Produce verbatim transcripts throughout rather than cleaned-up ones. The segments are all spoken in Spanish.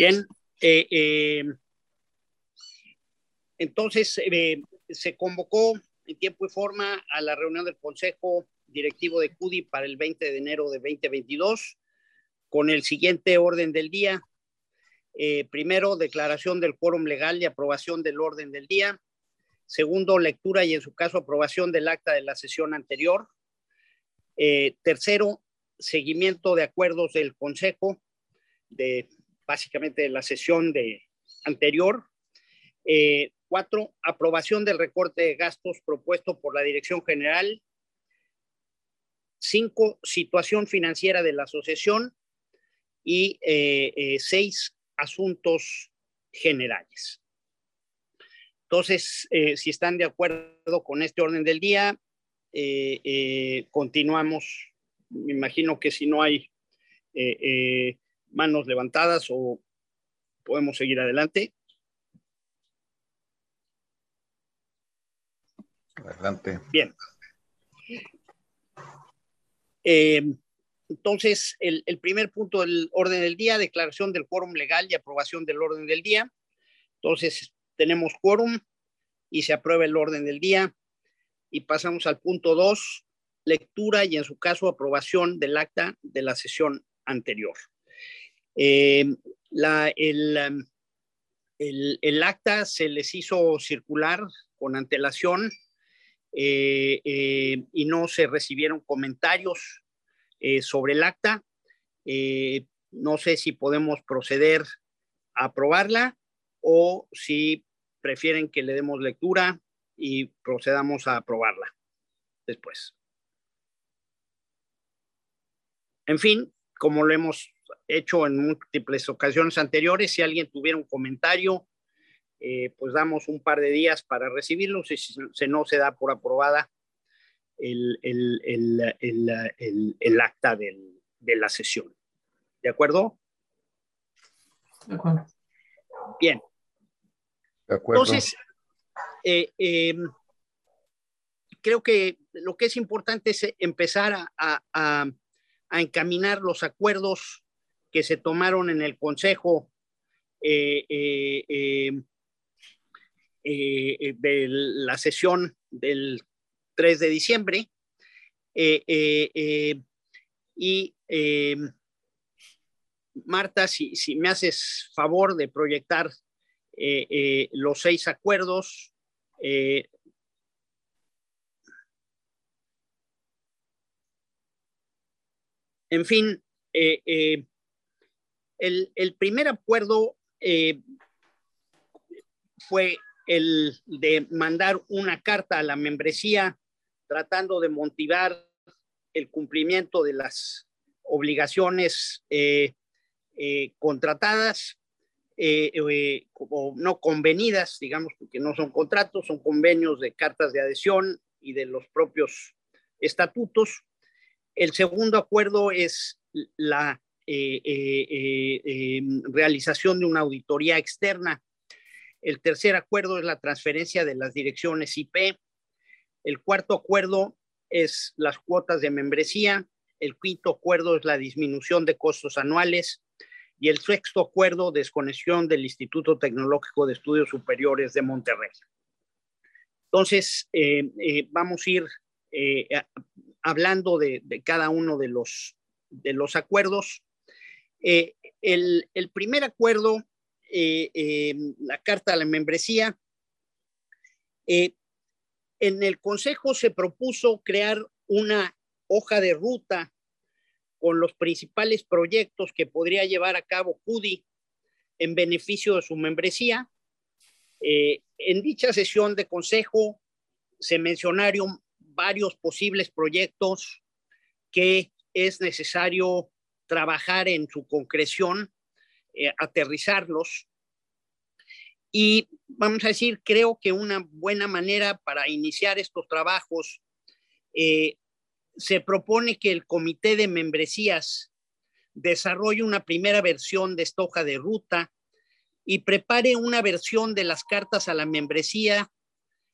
Bien, eh, eh, entonces eh, se convocó en tiempo y forma a la reunión del Consejo Directivo de C U D I para el veinte de enero de veinte veintidós con el siguiente orden del día. Eh, primero, declaración del quórum legal y aprobación del orden del día. Segundo, lectura y en su caso aprobación del acta de la sesión anterior. Eh, tercero, seguimiento de acuerdos del Consejo, de básicamente de la sesión de anterior. Eh, cuatro, aprobación del recorte de gastos propuesto por la Dirección General. Cinco, situación financiera de la asociación. Y eh, eh, seis, asuntos generales. Entonces, eh, si están de acuerdo con este orden del día, eh, eh, continuamos. Me imagino que si no hay eh, eh, manos levantadas, o podemos seguir adelante. Adelante. Bien. Eh, entonces, el, el primer punto del orden del día, declaración del quórum legal y aprobación del orden del día. Entonces, tenemos quórum y se aprueba el orden del día. Y pasamos al punto dos, lectura y en su caso aprobación del acta de la sesión anterior. Eh, la, el, el, el acta se les hizo circular con antelación eh, eh, y no se recibieron comentarios eh, sobre el acta. Eh, no sé si podemos proceder a aprobarla o si prefieren que le demos lectura y procedamos a aprobarla después. En fin, como lo hemos hecho en múltiples ocasiones anteriores, si alguien tuviera un comentario, eh, pues damos un par de días para recibirlo, si, si no se da por aprobada el, el, el, el, el, el acta del, de la sesión. ¿De acuerdo? De acuerdo. Bien. De acuerdo. Entonces, eh, eh, creo que lo que es importante es empezar a, a, a, a encaminar los acuerdos que se tomaron en el Consejo eh, eh, eh, eh, de la sesión del tres de diciembre. Eh, eh, eh, y eh, Marta, si, si me haces favor de proyectar eh, eh, los seis acuerdos. Eh, En fin, eh, eh, el, el primer acuerdo eh, fue el de mandar una carta a la membresía tratando de motivar el cumplimiento de las obligaciones eh, eh, contratadas, eh, eh, como no convenidas, digamos, porque no son contratos, son convenios de cartas de adhesión y de los propios estatutos. El segundo acuerdo es la eh, eh, eh, eh, realización de una auditoría externa. El tercer acuerdo es la transferencia de las direcciones I P. El cuarto acuerdo es las cuotas de membresía. El quinto acuerdo es la disminución de costos anuales. Y el sexto acuerdo, desconexión del Instituto Tecnológico de Estudios Superiores de Monterrey. Entonces, eh, eh, vamos a ir eh, hablando de, de cada uno de los, de los acuerdos. Eh, el, el primer acuerdo, eh, eh, la carta a la membresía, eh, en el Consejo se propuso crear una hoja de ruta con los principales proyectos que podría llevar a cabo C U D I en beneficio de su membresía. Eh, en dicha sesión de Consejo se mencionaron varios posibles proyectos que es necesario trabajar en su concreción, eh, aterrizarlos. Y vamos a decir, creo que una buena manera para iniciar estos trabajos, eh, se propone que el Comité de Membresías desarrolle una primera versión de esta hoja de ruta y prepare una versión de las cartas a la membresía,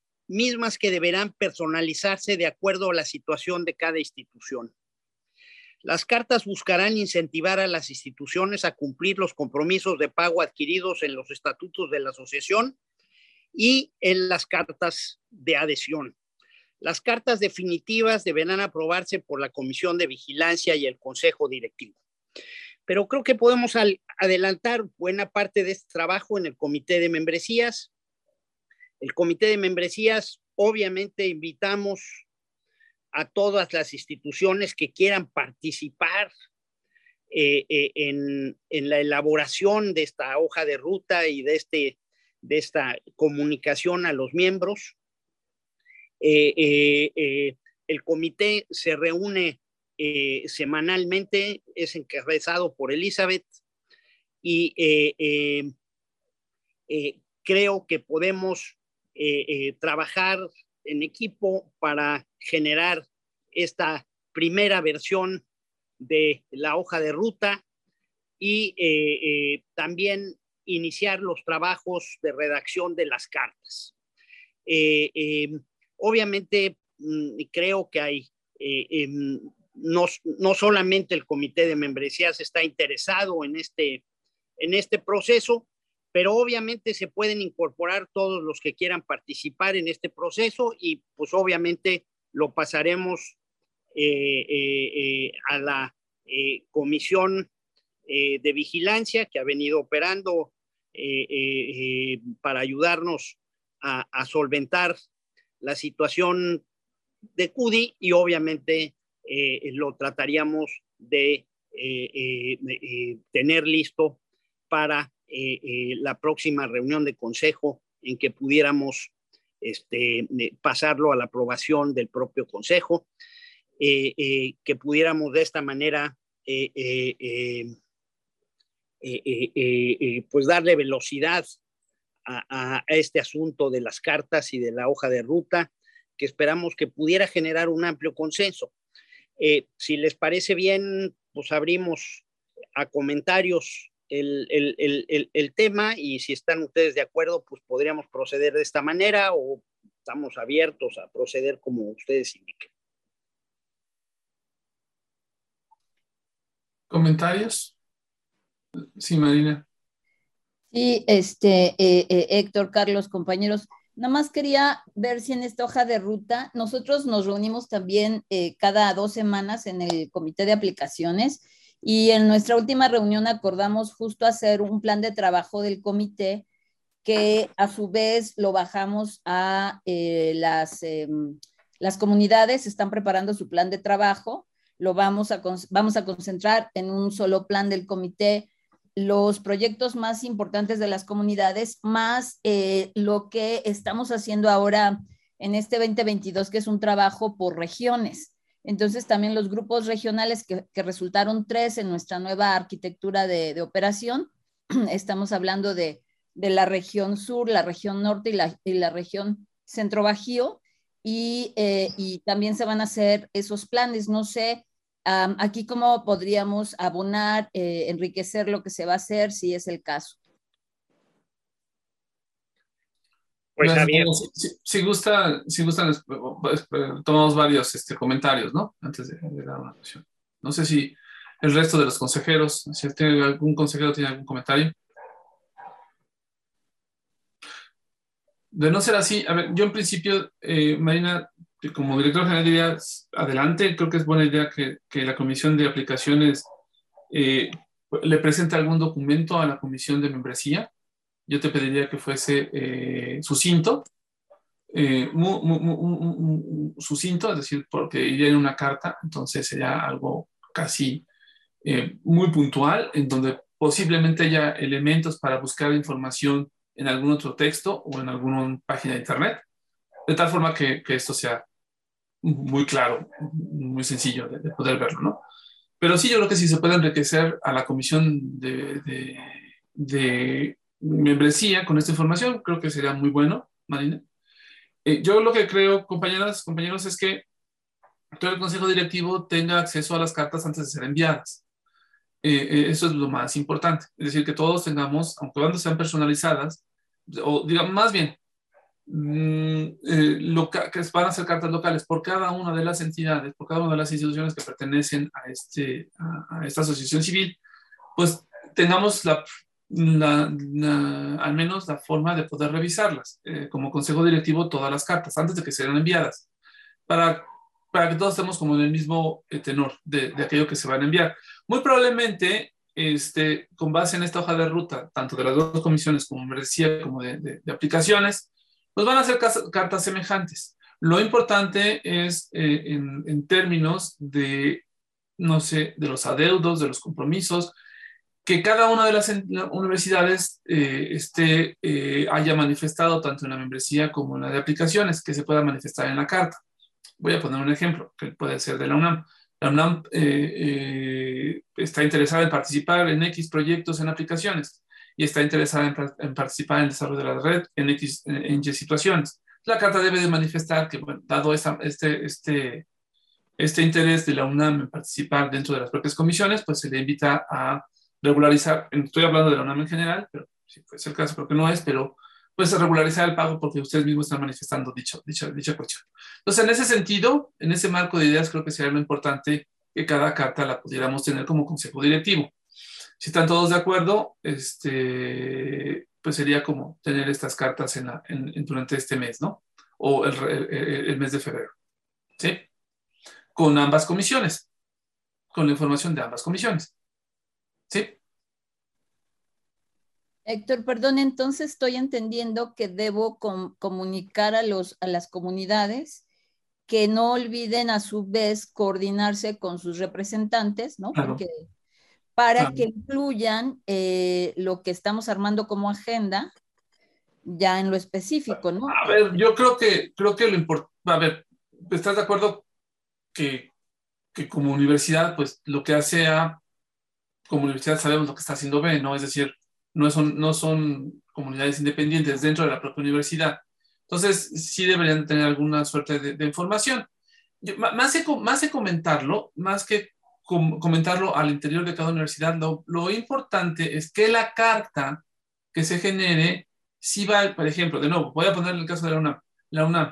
mismas que deberán personalizarse de acuerdo a la situación de cada institución. Las cartas buscarán incentivar a las instituciones a cumplir los compromisos de pago adquiridos en los estatutos de la asociación y en las cartas de adhesión. Las cartas definitivas deberán aprobarse por la Comisión de Vigilancia y el Consejo Directivo. Pero creo que podemos adelantar buena parte de este trabajo en el Comité de Membresías. El Comité de Membresías, obviamente, invitamos a todas las instituciones que quieran participar eh, eh, en, en la elaboración de esta hoja de ruta y de, este, de esta comunicación a los miembros. Eh, eh, eh, el comité se reúne eh, semanalmente, es encabezado por Elizabeth y eh, eh, eh, creo que podemos eh, eh, trabajar en equipo para generar esta primera versión de la hoja de ruta y eh, eh, también iniciar los trabajos de redacción de las cartas. Eh, eh, obviamente, creo que hay, eh, eh, no, no solamente el Comité de Membresías está interesado en este, en este proceso, pero obviamente se pueden incorporar todos los que quieran participar en este proceso y pues obviamente lo pasaremos eh, eh, eh, a la eh, Comisión eh, de Vigilancia que ha venido operando eh, eh, eh, para ayudarnos a, a solventar la situación de C U D I y obviamente eh, lo trataríamos de eh, eh, eh, tener listo para eh, eh, la próxima reunión de consejo en que pudiéramos este, eh, pasarlo a la aprobación del propio consejo, eh, eh, que pudiéramos de esta manera eh, eh, eh, eh, eh, eh, pues darle velocidad a, a este asunto de las cartas y de la hoja de ruta, que esperamos que pudiera generar un amplio consenso. Eh, si les parece bien, pues abrimos a comentarios el, el, el, el, el tema y si están ustedes de acuerdo, pues podríamos proceder de esta manera o estamos abiertos a proceder como ustedes indiquen. ¿Comentarios? Sí, Marina. Sí, este, eh, eh, Héctor, Carlos, compañeros, nada más quería ver si en esta hoja de ruta, nosotros nos reunimos también eh, cada dos semanas en el comité de aplicaciones y en nuestra última reunión acordamos justo hacer un plan de trabajo del comité que a su vez lo bajamos a eh, las, eh, las comunidades, están preparando su plan de trabajo, lo vamos a, vamos a concentrar en un solo plan del comité los proyectos más importantes de las comunidades, más eh, lo que estamos haciendo ahora en este veinte veintidós, que es un trabajo por regiones. Entonces, también los grupos regionales que, que resultaron tres en nuestra nueva arquitectura de, de operación, estamos hablando de, de la región sur, la región norte y la, y la región centro bajío, y, eh, y también se van a hacer esos planes, no sé, Um, aquí cómo podríamos abonar, eh, enriquecer lo que se va a hacer, si es el caso. Pues Javier. Si, si gusta, si gustan, pues, tomamos varios este, comentarios, ¿no? Antes de, de dar una cuestión. No sé si el resto de los consejeros, si tiene algún consejero tiene algún comentario. De no ser así, a ver, yo en principio, eh, Marina, como director general diría, adelante, creo que es buena idea que, que la comisión de aplicaciones eh, le presente algún documento a la comisión de membresía. Yo te pediría que fuese eh, sucinto, eh, muy, muy, muy, muy, muy sucinto, es decir, porque iría en una carta, entonces sería algo casi eh, muy puntual, en donde posiblemente haya elementos para buscar información en algún otro texto o en alguna página de internet, de tal forma que, que esto sea muy claro, muy sencillo de, de poder verlo, ¿no? Pero sí, yo creo que si se puede enriquecer a la comisión de, de, de membresía con esta información, creo que sería muy bueno, Marina. Eh, yo lo que creo, compañeras, compañeros, es que todo el consejo directivo tenga acceso a las cartas antes de ser enviadas. Eh, eh, eso es lo más importante. Es decir, que todos tengamos, aunque cuando sean personalizadas, o digamos, más bien, mm, eh, loca, que van a ser cartas locales por cada una de las entidades, por cada una de las instituciones que pertenecen a, este, a, a esta asociación civil, pues tengamos la, la, la, al menos la forma de poder revisarlas, eh, como consejo directivo, todas las cartas, antes de que sean enviadas, para, para que todos estemos como en el mismo eh, tenor de, de aquello que se van a enviar. Muy probablemente, este, con base en esta hoja de ruta, tanto de las dos comisiones, como me decía, como de, de, de aplicaciones, pues van a ser cartas semejantes. Lo importante es, eh, en, en términos de, no sé, de los adeudos, de los compromisos, que cada una de las universidades eh, este, eh, haya manifestado tanto en la membresía como en la de aplicaciones, que se pueda manifestar en la carta. Voy a poner un ejemplo, que puede ser de la UNAM. La UNAM eh, eh, está interesada en participar en X proyectos en aplicaciones y está interesada en, en participar en el desarrollo de la red en X en, en Y situaciones. La carta debe de manifestar que, bueno, dado esta, este, este, este interés de la UNAM en participar dentro de las propias comisiones, pues se le invita a regularizar, estoy hablando de la UNAM en general, pero si puede ser el caso, creo que no es, pero pues regularizar el pago porque ustedes mismos están manifestando dicho, dicha, dicha cuestión. Entonces, en ese sentido, en ese marco de ideas, creo que sería lo importante que cada carta la pudiéramos tener como consejo directivo. Si están todos de acuerdo, este, pues sería como tener estas cartas en la, en, en, durante este mes, ¿no? O el, el, el mes de febrero, ¿sí? Con ambas comisiones, con la información de ambas comisiones, ¿sí? Héctor, perdón, entonces estoy entendiendo que debo com comunicar a, los, a las comunidades que no olviden a su vez coordinarse con sus representantes, ¿no? Claro. Porque, para Claro. que incluyan eh, lo que estamos armando como agenda ya en lo específico, ¿no? A ver, yo creo que, creo que lo importante, a ver, ¿estás de acuerdo que, que como universidad, pues lo que hace A, como universidad sabemos lo que está haciendo B, ¿no? Es decir, no son, no son comunidades independientes dentro de la propia universidad. Entonces, sí deberían tener alguna suerte de, de información. Yo, más, que, más que comentarlo, más que com comentarlo al interior de cada universidad, lo, lo importante es que la carta que se genere, si va, por ejemplo, de nuevo, voy a poner el caso de la UNAM. La UNAM,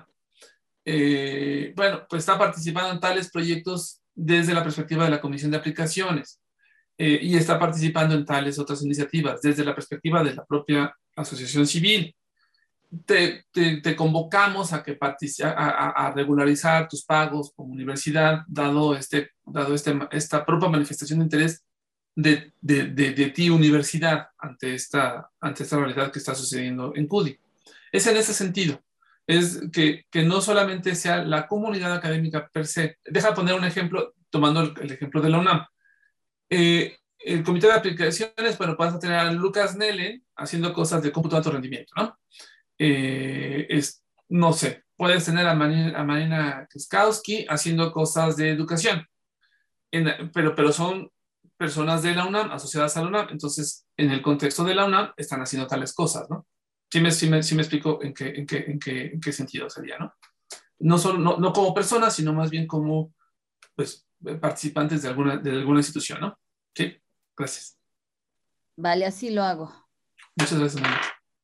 eh, bueno, pues está participando en tales proyectos desde la perspectiva de la Comisión de Aplicaciones. Eh, y está participando en tales otras iniciativas desde la perspectiva de la propia asociación civil. Te, te, te convocamos a, que a, a, a regularizar tus pagos como universidad, dado, este, dado este, esta propia manifestación de interés de, de, de, de ti, universidad, ante esta, ante esta realidad que está sucediendo en C U D I. Es en ese sentido, es que, que no solamente sea la comunidad académica per se. Deja poner un ejemplo, tomando el, el ejemplo de la UNAM. Eh, el comité de aplicaciones, bueno, vas a tener a Lucas Nellen haciendo cosas de cómputo de alto rendimiento, ¿no? Eh, es, no sé, puedes tener a Marina, a Marina Kiskowski haciendo cosas de educación, en, pero, pero son personas de la UNAM asociadas a la UNAM, entonces en el contexto de la UNAM están haciendo tales cosas, ¿no? Sí me, sí me, sí me explico en qué, en, qué, en, qué, en qué sentido sería, ¿no? No, solo, no, no como personas, sino más bien como, pues, participantes de alguna, de alguna institución, ¿no? Sí, gracias. Vale, así lo hago. Muchas gracias, María.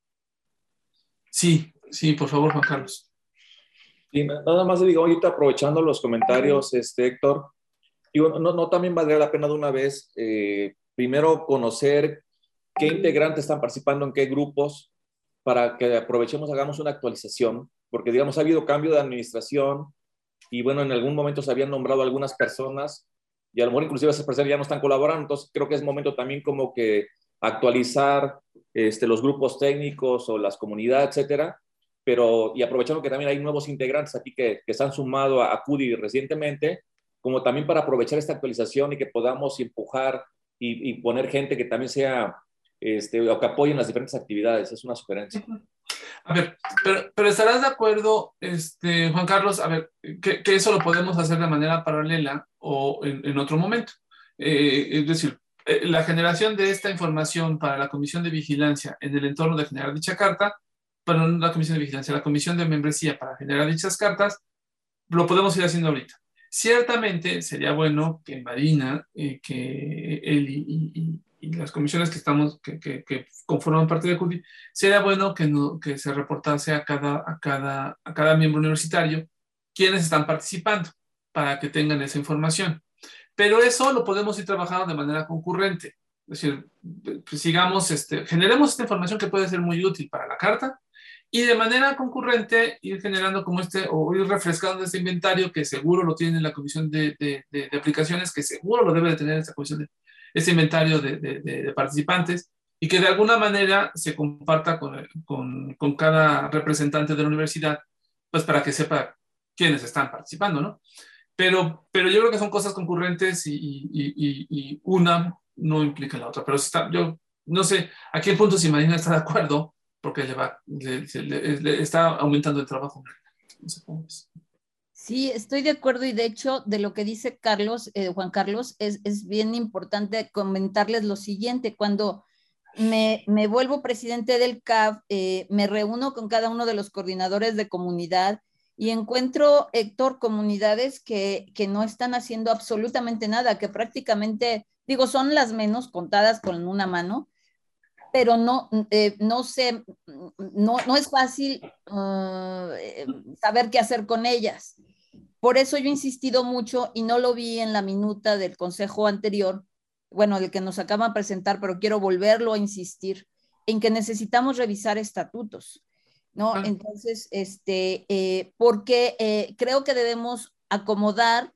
Sí, sí, por favor, Juan Carlos. Sí, nada más digo, ahorita aprovechando los comentarios, este, Héctor, digo, no, no también valdría la pena de una vez, eh, primero conocer qué integrantes están participando en qué grupos, para que aprovechemos, hagamos una actualización, porque digamos ha habido cambio de administración y bueno, en algún momento se habían nombrado algunas personas y a lo mejor inclusive esas personas ya no están colaborando, entonces creo que es momento también como que actualizar este, los grupos técnicos o las comunidades, etcétera, pero y aprovechando que también hay nuevos integrantes aquí que, que se han sumado a, a C U D I recientemente, como también para aprovechar esta actualización y que podamos empujar y, y poner gente que también sea, este, o que apoyen las diferentes actividades, es una sugerencia. A ver, pero, pero estarás de acuerdo, este, Juan Carlos, a ver, que, que eso lo podemos hacer de manera paralela o en, en otro momento. Eh, es decir, eh, la generación de esta información para la Comisión de Vigilancia en el entorno de generar dicha carta, para no la Comisión de Vigilancia, la Comisión de Membresía para generar dichas cartas, lo podemos ir haciendo ahorita. Ciertamente sería bueno que Marina, eh, que él y, y, y las comisiones que estamos, que, que, que conforman parte de CUDI, sería bueno que, no, que se reportase a cada, a, cada, a cada miembro universitario quiénes están participando, para que tengan esa información. Pero eso lo podemos ir trabajando de manera concurrente. Es decir, pues sigamos, este, generemos esta información que puede ser muy útil para la carta, y de manera concurrente ir generando como este, o ir refrescando este inventario que seguro lo tiene la comisión de, de, de, de aplicaciones, que seguro lo debe de tener esta comisión de, este inventario de, de, de, de participantes, y que de alguna manera se comparta con, con, con cada representante de la universidad, pues para que sepa quiénes están participando, ¿no? Pero, pero yo creo que son cosas concurrentes y, y, y, y una no implica la otra. Pero está, yo no sé a qué punto si Marina está de acuerdo, porque le, va, le, le, le está aumentando el trabajo. No sé cómo es. Sí, estoy de acuerdo, y de hecho de lo que dice Carlos, eh, Juan Carlos, es, es bien importante comentarles lo siguiente. Cuando me, me vuelvo presidente del C A F, eh, me reúno con cada uno de los coordinadores de comunidad y encuentro, Héctor, comunidades que, que no están haciendo absolutamente nada, que prácticamente, digo, son las menos contadas con una mano, pero no, eh, no sé, no, no es fácil uh, saber qué hacer con ellas. Por eso yo he insistido mucho, y no lo vi en la minuta del consejo anterior, bueno, del que nos acaban de presentar, pero quiero volverlo a insistir, en que necesitamos revisar estatutos, ¿no? Ah. Entonces, este, eh, porque eh, creo que debemos acomodar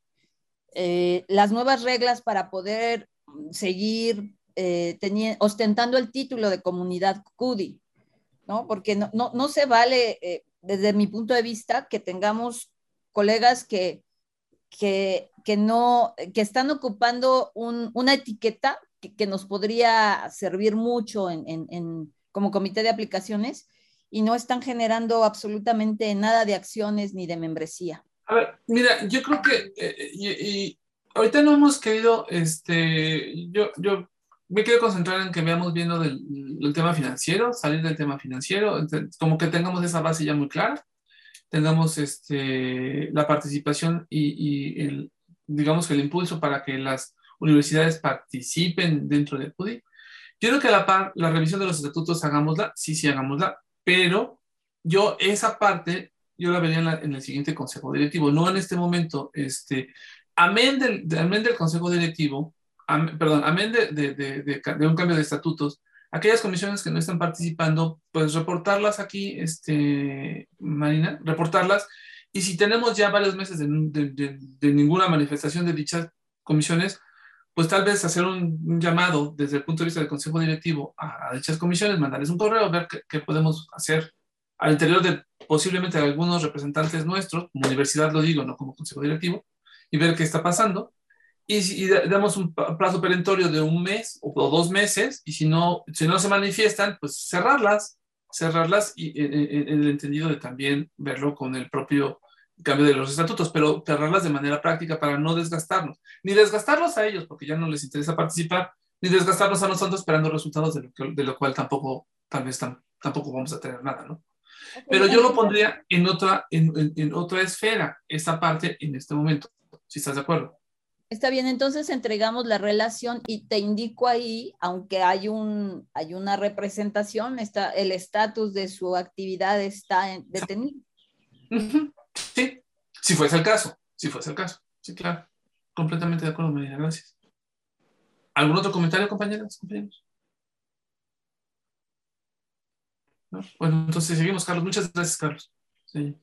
eh, las nuevas reglas para poder seguir eh, teniendo, ostentando el título de comunidad CUDI, ¿no? Porque no, no, no se vale, eh, desde mi punto de vista, que tengamos colegas que, que, que, no, que están ocupando un, una etiqueta que, que nos podría servir mucho en, en, en, como comité de aplicaciones, y no están generando absolutamente nada de acciones ni de membresía. A ver, mira, yo creo que eh, y, y ahorita no hemos querido, este, yo, yo me quiero concentrar en que veamos viendo del, del tema financiero, salir del tema financiero, entonces, como que tengamos esa base ya muy clara, tengamos este, la participación y, y el, digamos que el impulso para que las universidades participen dentro del CUDI. Yo creo que a la par, la revisión de los estatutos hagámosla, sí, sí, hagámosla, pero yo esa parte, yo la vería en, la, en el siguiente consejo directivo, no en este momento. Este, amén, del, de, amén del consejo directivo, am, perdón, amén de, de, de, de, de un cambio de estatutos, aquellas comisiones que no están participando, pues reportarlas aquí, este, Marina, reportarlas, y si tenemos ya varios meses de, de, de, de ninguna manifestación de dichas comisiones, pues tal vez hacer un, un llamado desde el punto de vista del consejo directivo a, a dichas comisiones, mandarles un correo, ver qué, qué podemos hacer al interior de posiblemente de algunos representantes nuestros, como universidad lo digo, no como consejo directivo, y ver qué está pasando. Y, y damos un plazo perentorio de un mes o, o dos meses, y si no, si no se manifiestan, pues cerrarlas, cerrarlas, y en, en, en el entendido de también verlo con el propio cambio de los estatutos, pero cerrarlas de manera práctica para no desgastarnos, ni desgastarlos a ellos porque ya no les interesa participar, ni desgastarnos a nosotros esperando resultados de lo, que, de lo cual tampoco, tal vez tam, tampoco vamos a tener nada, ¿no? Okay, pero yo lo pondría en otra, en, en, en otra esfera, esta parte en este momento, si estás de acuerdo. Está bien, entonces entregamos la relación y te indico ahí, aunque hay, un, hay una representación, está, el estatus de su actividad está detenido. Uh-huh. Sí, si fuese el caso, si fuese el caso, sí, claro, completamente de acuerdo, María, gracias. ¿Algún otro comentario, compañeras, compañeros? ¿No? Bueno, entonces seguimos, Carlos. Muchas gracias, Carlos. Sí.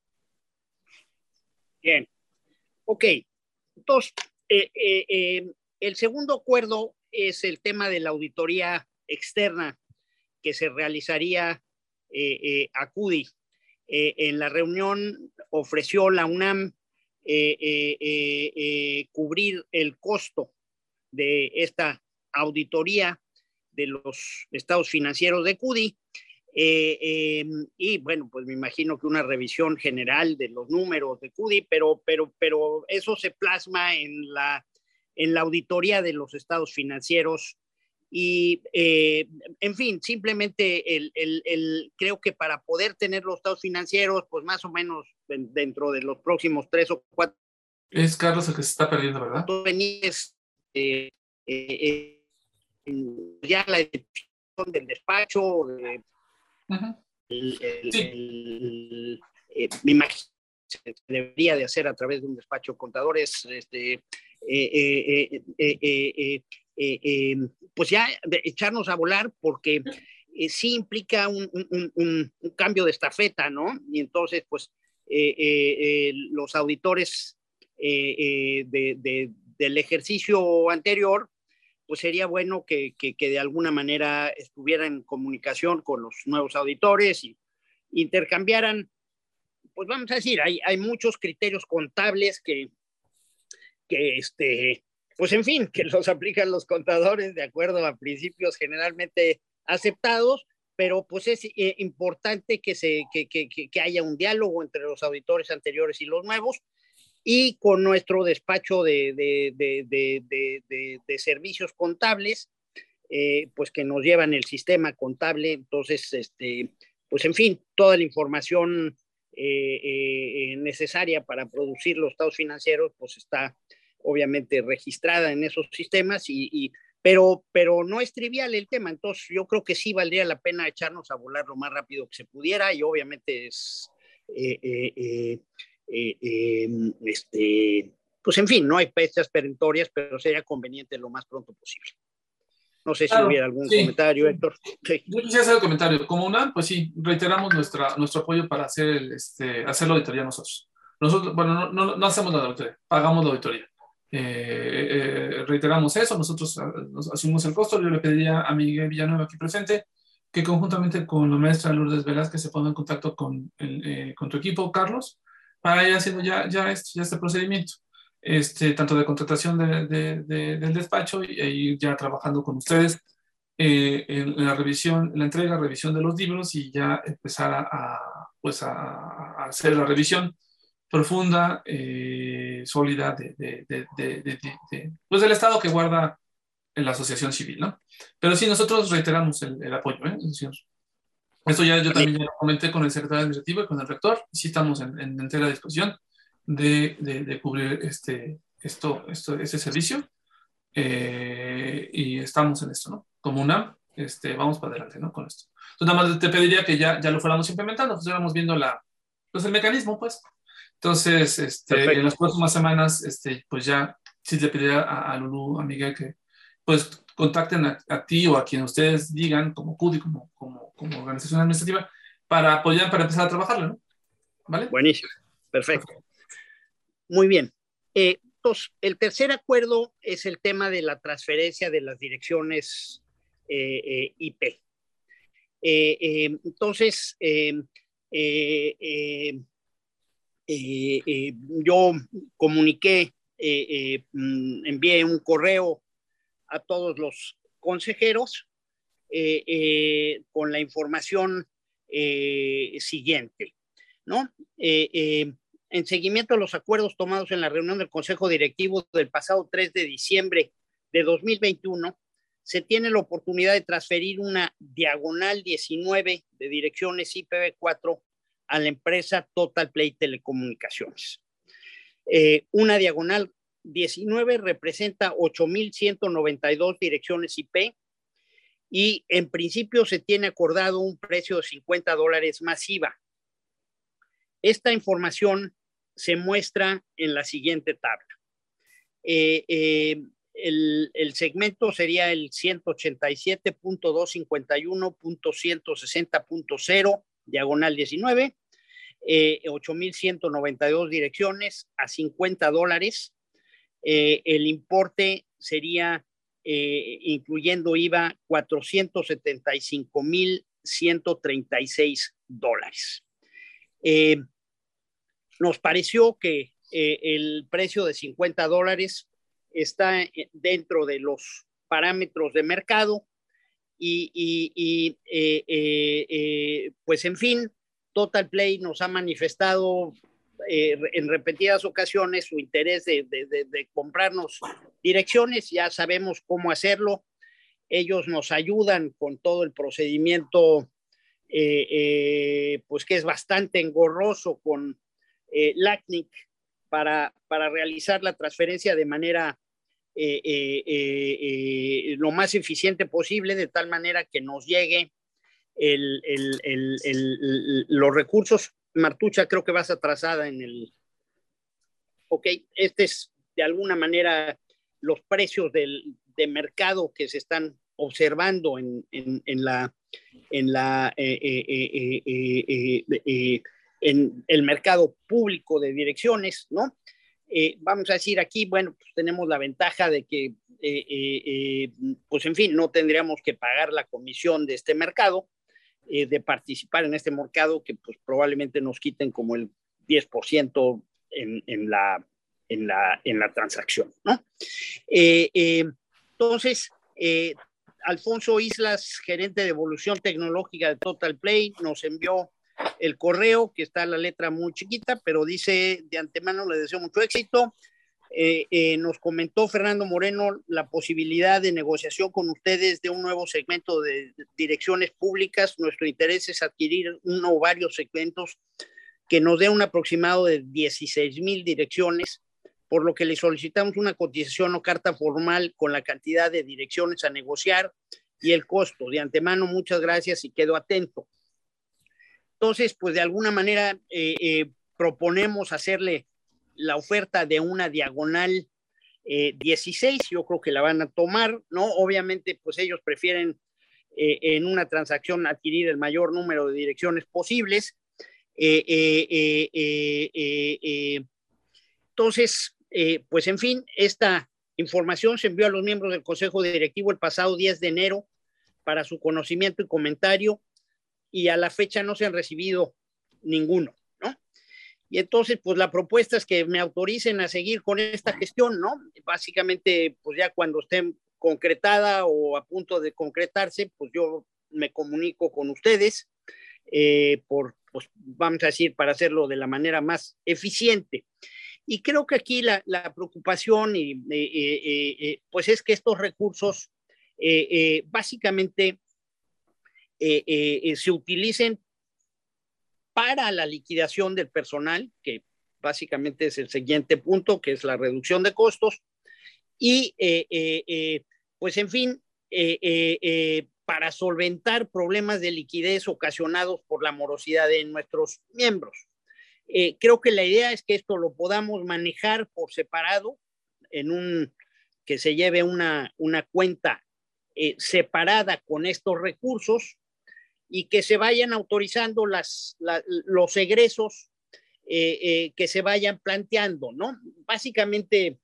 Bien, ok. Entonces, eh, eh, eh, el segundo acuerdo es el tema de la auditoría externa que se realizaría eh, eh, a CUDI. Eh, en la reunión ofreció la UNAM eh, eh, eh, eh, cubrir el costo de esta auditoría de los estados financieros de CUDI. Eh, eh, y bueno, pues me imagino que una revisión general de los números de CUDI, pero, pero, pero eso se plasma en la, en la auditoría de los estados financieros. Y, eh, en fin, simplemente el, el, el, creo que para poder tener los estados financieros, pues más o menos dentro de los próximos tres o cuatro. Es Carlos el que se está perdiendo, ¿verdad? Eh, eh, eh, ya la edición del despacho, eh, uh-huh. el, el, sí. el, eh, me imagino que se debería de hacer a través de un despacho de contadores, este, eh, eh, eh, eh, eh, eh, eh, pues ya echarnos a volar, porque eh, sí implica un, un, un, un cambio de estafeta, ¿no? Y entonces, pues, eh, eh, eh, los auditores eh, eh, de, de, del ejercicio anterior, pues sería bueno que, que, que de alguna manera estuvieran en comunicación con los nuevos auditores y intercambiaran, pues vamos a decir, hay, hay muchos criterios contables que, que este, pues en fin, que los aplican los contadores de acuerdo a principios generalmente aceptados, pero pues es eh, importante que, se, que, que, que haya un diálogo entre los auditores anteriores y los nuevos, y con nuestro despacho de, de, de, de, de, de, de servicios contables, eh, pues que nos llevan el sistema contable. Entonces, este, pues en fin, toda la información eh, eh, necesaria para producir los estados financieros, pues está obviamente registrada en esos sistemas, y, y, pero, pero no es trivial el tema. Entonces, yo creo que sí valdría la pena echarnos a volar lo más rápido que se pudiera, y obviamente es... Eh, eh, eh, Eh, eh, este, pues en fin, no hay fechas perentorias, pero sería conveniente lo más pronto posible. No sé claro, si hubiera algún sí. comentario, Héctor. Sí. Yo quisiera hacer el comentario. Como UNAM, pues sí, reiteramos nuestra, nuestro apoyo para hacer, el, este, hacer la auditoría nosotros. Nosotros, bueno, no, no, no hacemos la auditoría, pagamos la auditoría. Eh, eh, reiteramos eso, nosotros nos asumimos el costo. Yo le pediría a Miguel Villanueva aquí presente que conjuntamente con la maestra Lourdes Velázquez se ponga en contacto con, el, eh, con tu equipo, Carlos, para ir haciendo ya, ya, este, ya este procedimiento, este, tanto de contratación de, de, de, del despacho, y, y ir ya trabajando con ustedes eh, en, en la revisión, en la entrega, revisión de los libros, y ya empezar a, a, pues a, a hacer la revisión profunda, eh, sólida de, de, de, de, de, de, pues del estado que guarda en la asociación civil, ¿no? Pero sí, nosotros reiteramos el, el apoyo, ¿eh? Esto ya yo también ya lo comenté con el secretario administrativo y con el rector, y sí estamos en, en entera disposición de, de, de cubrir este, esto, esto, ese servicio, eh, y estamos en esto, ¿no? Como UNAM, este, vamos para adelante, ¿no? Con esto. Entonces, nada más te pediría que ya, ya lo fuéramos implementando, pues fuéramos viendo la, pues el mecanismo, pues. Entonces, este, en las próximas semanas, este, pues ya, sí le pediría a, a Lulú, a Miguel, que pues contacten a, a ti o a quien ustedes digan, como C U D I, como, como, como organización administrativa, para apoyar, para empezar a trabajarlo, ¿no? ¿Vale? Buenísimo, perfecto. Perfecto. Muy bien. Eh, entonces, el tercer acuerdo es el tema de la transferencia de las direcciones eh, eh, I P. Eh, eh, entonces, eh, eh, eh, eh, eh, yo comuniqué, eh, eh, envié un correo a todos los consejeros eh, eh, con la información eh, siguiente, ¿no? Eh, eh, en seguimiento a los acuerdos tomados en la reunión del Consejo Directivo del pasado tres de diciembre de dos mil veintiuno, se tiene la oportunidad de transferir una diagonal diecinueve de direcciones I P v cuatro a la empresa Total Play Telecomunicaciones. Eh, una diagonal diecinueve representa ocho mil ciento noventa y dos direcciones I P, y en principio se tiene acordado un precio de cincuenta dólares más I V A. Esta información se muestra en la siguiente tabla. Eh, eh, el, el segmento sería el ciento ochenta y siete punto doscientos cincuenta y uno punto ciento sesenta punto cero, diagonal diecinueve, eh, ocho mil ciento noventa y dos direcciones a cincuenta dólares. Eh, el importe sería, eh, incluyendo I V A, cuatrocientos setenta y cinco mil ciento treinta y seis dólares. Eh, nos pareció que eh, el precio de cincuenta dólares está dentro de los parámetros de mercado, y, y, y eh, eh, eh, pues en fin, Total Play nos ha manifestado eh, en repetidas ocasiones su interés de, de, de, de comprarnos direcciones. Ya sabemos cómo hacerlo. Ellos nos ayudan con todo el procedimiento, eh, eh, pues que es bastante engorroso, con eh, LACNIC para, para realizar la transferencia de manera eh, eh, eh, eh, lo más eficiente posible, de tal manera que nos llegue el, el, el, el, los recursos. Martucha, creo que vas atrasada en el... Ok, este es de alguna manera los precios del, de mercado que se están observando en, en, en la, en, la eh, eh, eh, eh, eh, eh, en el mercado público de direcciones, ¿no? Eh, vamos a decir aquí, bueno, pues tenemos la ventaja de que, eh, eh, eh, pues en fin, no tendríamos que pagar la comisión de este mercado, eh, de participar en este mercado, que pues probablemente nos quiten como el diez por ciento en, en, la, en, la, en la transacción, ¿no? Eh, eh, entonces, eh, Alfonso Islas, gerente de evolución tecnológica de Total Play, nos envió el correo, que está la letra muy chiquita, pero dice de antemano, le deseo mucho éxito. Eh, eh, nos comentó Fernando Moreno la posibilidad de negociación con ustedes de un nuevo segmento de direcciones públicas. Nuestro interés es adquirir uno o varios segmentos que nos dé un aproximado de dieciséis mil direcciones, por lo que le solicitamos una cotización o carta formal con la cantidad de direcciones a negociar y el costo. De antemano, muchas gracias y quedo atento. Entonces, pues de alguna manera eh, eh, proponemos hacerle la oferta de una diagonal eh, dieciséis, yo creo que la van a tomar, ¿no? Obviamente, pues ellos prefieren eh, en una transacción adquirir el mayor número de direcciones posibles. Eh, eh, eh, eh, eh, eh, entonces, eh, pues en fin, esta información se envió a los miembros del Consejo Directivo el pasado diez de enero para su conocimiento y comentario, y a la fecha no se han recibido ninguno, ¿no? Y entonces, pues la propuesta es que me autoricen a seguir con esta gestión, ¿no? Básicamente, pues ya cuando esté concretada o a punto de concretarse, pues yo me comunico con ustedes, eh, por, pues vamos a decir, para hacerlo de la manera más eficiente. Y creo que aquí la, la preocupación, y, eh, eh, eh, pues es que estos recursos eh, eh, básicamente eh, eh, se utilicen para la liquidación del personal, que básicamente es el siguiente punto, que es la reducción de costos, y eh, eh, eh, pues en fin, eh, eh, eh, para solventar problemas de liquidez ocasionados por la morosidad de nuestros miembros. Eh, creo que la idea es que esto lo podamos manejar por separado, en un, que se lleve una, una cuenta eh, separada con estos recursos, y que se vayan autorizando las, la, los egresos eh, eh, que se vayan planteando, ¿no? Básicamente,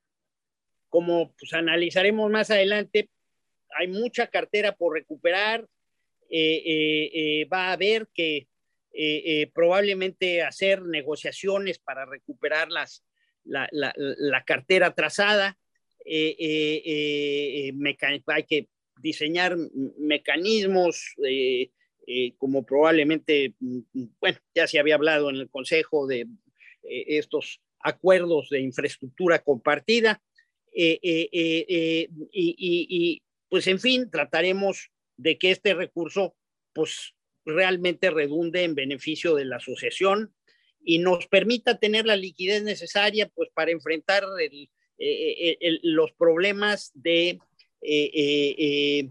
como pues, analizaremos más adelante, hay mucha cartera por recuperar, eh, eh, eh, va a haber que eh, eh, probablemente hacer negociaciones para recuperar las, la, la, la cartera trazada, eh, eh, eh, meca- hay que diseñar mecanismos, eh, eh, como probablemente, bueno, ya se había hablado en el Consejo de eh, estos acuerdos de infraestructura compartida, eh, eh, eh, eh, y, y, y pues en fin, trataremos de que este recurso pues realmente redunde en beneficio de la asociación y nos permita tener la liquidez necesaria pues para enfrentar el, eh, el, los problemas de eh, eh,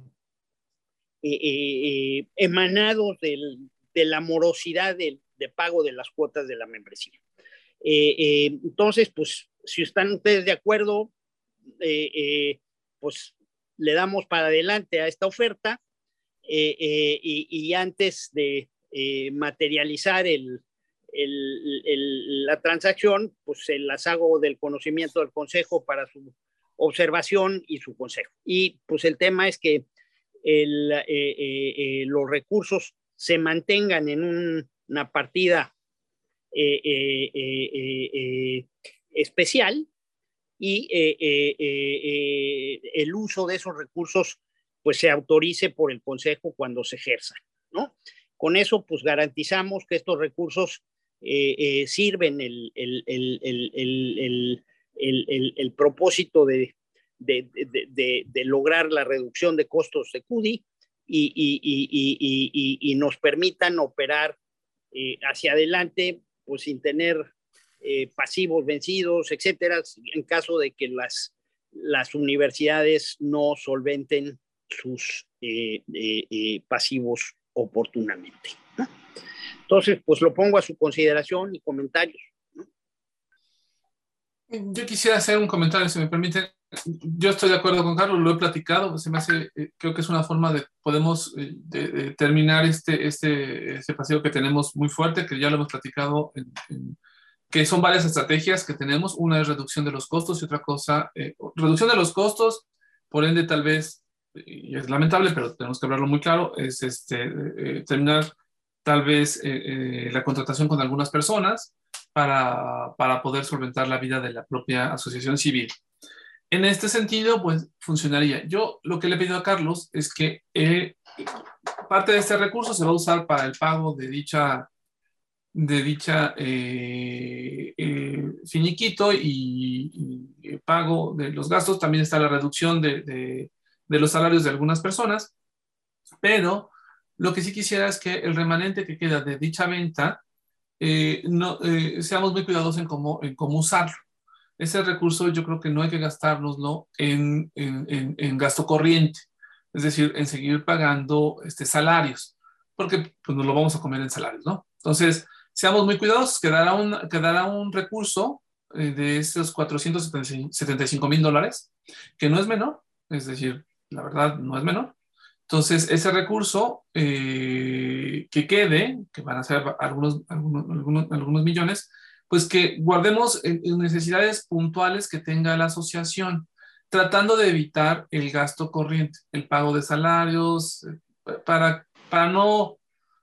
eh, eh, emanados del, de la morosidad del, de pago de las cuotas de la membresía. Eh, eh, entonces, pues, si están ustedes de acuerdo, eh, eh, pues le damos para adelante a esta oferta, eh, eh, y, y antes de eh, materializar el, el, el, la transacción, pues se las hago del conocimiento del Consejo para su observación y su consejo. Y pues el tema es que el, eh, eh, eh, los recursos se mantengan en un, una partida eh, eh, eh, eh, especial, y eh, eh, eh, el uso de esos recursos pues se autorice por el Consejo cuando se ejerzan, ¿no? Con eso pues garantizamos que estos recursos eh, eh, sirven el, el, el, el, el, el, el, el propósito de, de, de, de, de lograr la reducción de costos de C U D I y, y, y, y, y, y nos permitan operar eh, hacia adelante pues sin tener Eh, pasivos vencidos, etcétera, en caso de que las, las universidades no solventen sus eh, eh, eh, pasivos oportunamente, ¿no? Entonces, pues lo pongo a su consideración y comentarios, ¿no? Yo quisiera hacer un comentario, si me permite. Yo estoy de acuerdo con Carlos, lo he platicado, se me hace, eh, creo que es una forma de, podemos eh, de, de terminar este, este, este pasivo que tenemos muy fuerte, que ya lo hemos platicado, en, en, que son varias estrategias que tenemos. Una es reducción de los costos y otra cosa, eh, reducción de los costos, por ende tal vez, y es lamentable, pero tenemos que hablarlo muy claro, es este, eh, terminar tal vez eh, eh, la contratación con algunas personas para, para poder solventar la vida de la propia asociación civil. En este sentido, pues funcionaría. Yo lo que le he pedido a Carlos es que eh, parte de este recurso se va a usar para el pago de dicha, de dicha eh, eh, finiquito y, y pago de los gastos. También está la reducción de, de, de los salarios de algunas personas, pero lo que sí quisiera es que el remanente que queda de dicha venta, eh, no, eh, seamos muy cuidadosos en cómo, en cómo usarlo. Ese recurso yo creo que no hay que gastárnoslo en, en, en, en gasto corriente, es decir, en seguir pagando este, salarios, porque pues nos lo vamos a comer en salarios, ¿no? Entonces, seamos muy cuidadosos, quedará un, quedará un recurso eh, de esos cuatrocientos setenta y cinco mil dólares, que no es menor, es decir, la verdad no es menor. Entonces, ese recurso eh, que quede, que van a ser algunos, algunos, algunos, algunos millones, pues que guardemos en necesidades puntuales que tenga la asociación, tratando de evitar el gasto corriente, el pago de salarios, para, para no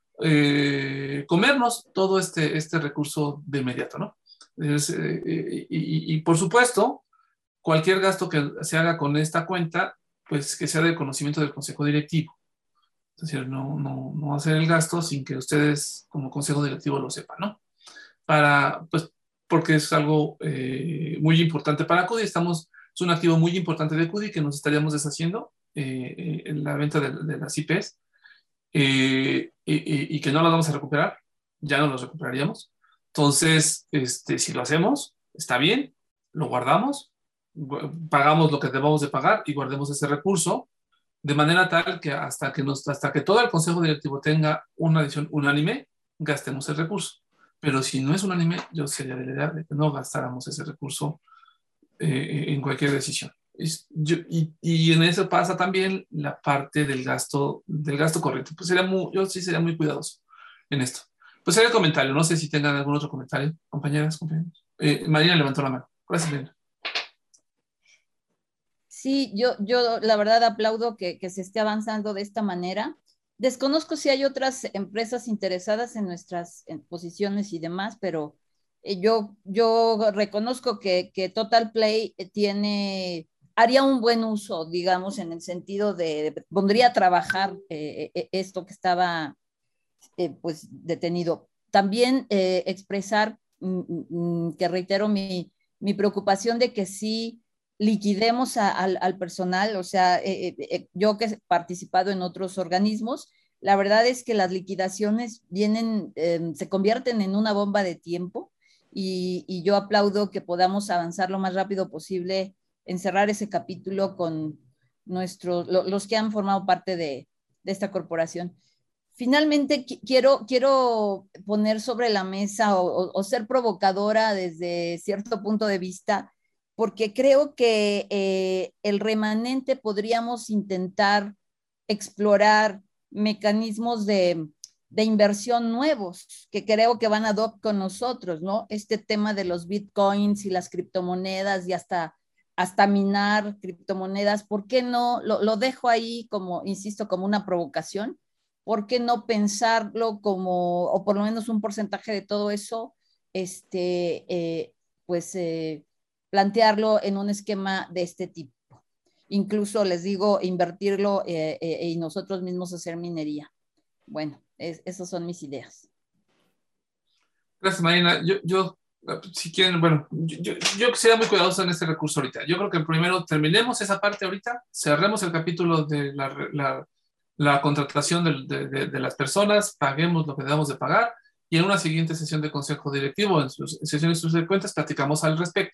eh, comernos todo este, este recurso de inmediato, ¿no? Es, eh, y, y, y por supuesto, cualquier gasto que se haga con esta cuenta, pues que sea de conocimiento del consejo directivo. Es decir, no, no, no hacer el gasto sin que ustedes como consejo directivo lo sepan, ¿no? Para, pues, porque es algo eh, muy importante para CUDI. Estamos, es un activo muy importante de CUDI que nos estaríamos deshaciendo eh, en la venta de, de las I Pes eh, y, y, y que no las vamos a recuperar, ya no las recuperaríamos. Entonces, este, si lo hacemos, está bien, lo guardamos, pagamos lo que debamos de pagar y guardemos ese recurso de manera tal que hasta que, nos, hasta que todo el consejo directivo tenga una decisión unánime, gastemos el recurso. Pero si no es unánime, yo sería de la idea de que no gastáramos ese recurso eh, en cualquier decisión. Es, yo, y, y en eso pasa también la parte del gasto, del gasto corriente. Pues sería muy, yo sí sería muy cuidadoso en esto. Pues era el comentario. No sé si tengan algún otro comentario, compañeras, compañeros. Eh, Marina levantó la mano. Gracias, Marina. Sí, yo, yo la verdad aplaudo que, que se esté avanzando de esta manera. Desconozco si hay otras empresas interesadas en nuestras en posiciones y demás, pero eh, yo, yo reconozco que, que Total Play tiene, haría un buen uso, digamos, en el sentido de, de pondría a trabajar eh, eh, esto que estaba eh, pues detenido. También eh, expresar mm, mm, que reitero mi, mi preocupación de que sí liquidemos a, al, al personal, o sea, eh, eh, yo que he participado en otros organismos, la verdad es que las liquidaciones vienen, eh, se convierten en una bomba de tiempo y, y yo aplaudo que podamos avanzar lo más rápido posible en cerrar ese capítulo con nuestros, lo, los que han formado parte de, de esta corporación. Finalmente, quiero, quiero poner sobre la mesa o, o, o ser provocadora desde cierto punto de vista, porque creo que eh, el remanente podríamos intentar explorar mecanismos de, de inversión nuevos que creo que van ad hoc con nosotros, ¿no? Este tema de los bitcoins y las criptomonedas y hasta, hasta minar criptomonedas, ¿por qué no? Lo, lo dejo ahí como, insisto, como una provocación. ¿Por qué no pensarlo como, o por lo menos un porcentaje de todo eso, este, eh, pues, eh, plantearlo en un esquema de este tipo? Incluso les digo, invertirlo eh, eh, y nosotros mismos hacer minería. Bueno, es, esas son mis ideas. Gracias, Marina. Yo, yo si quieren, bueno, yo, yo, yo sería muy cuidadoso en este recurso ahorita. Yo creo que primero terminemos esa parte ahorita, cerremos el capítulo de la, la, la contratación de, de, de las personas, paguemos lo que debamos de pagar y en una siguiente sesión de consejo directivo, en sus sesiones subsecuentes, platicamos al respecto.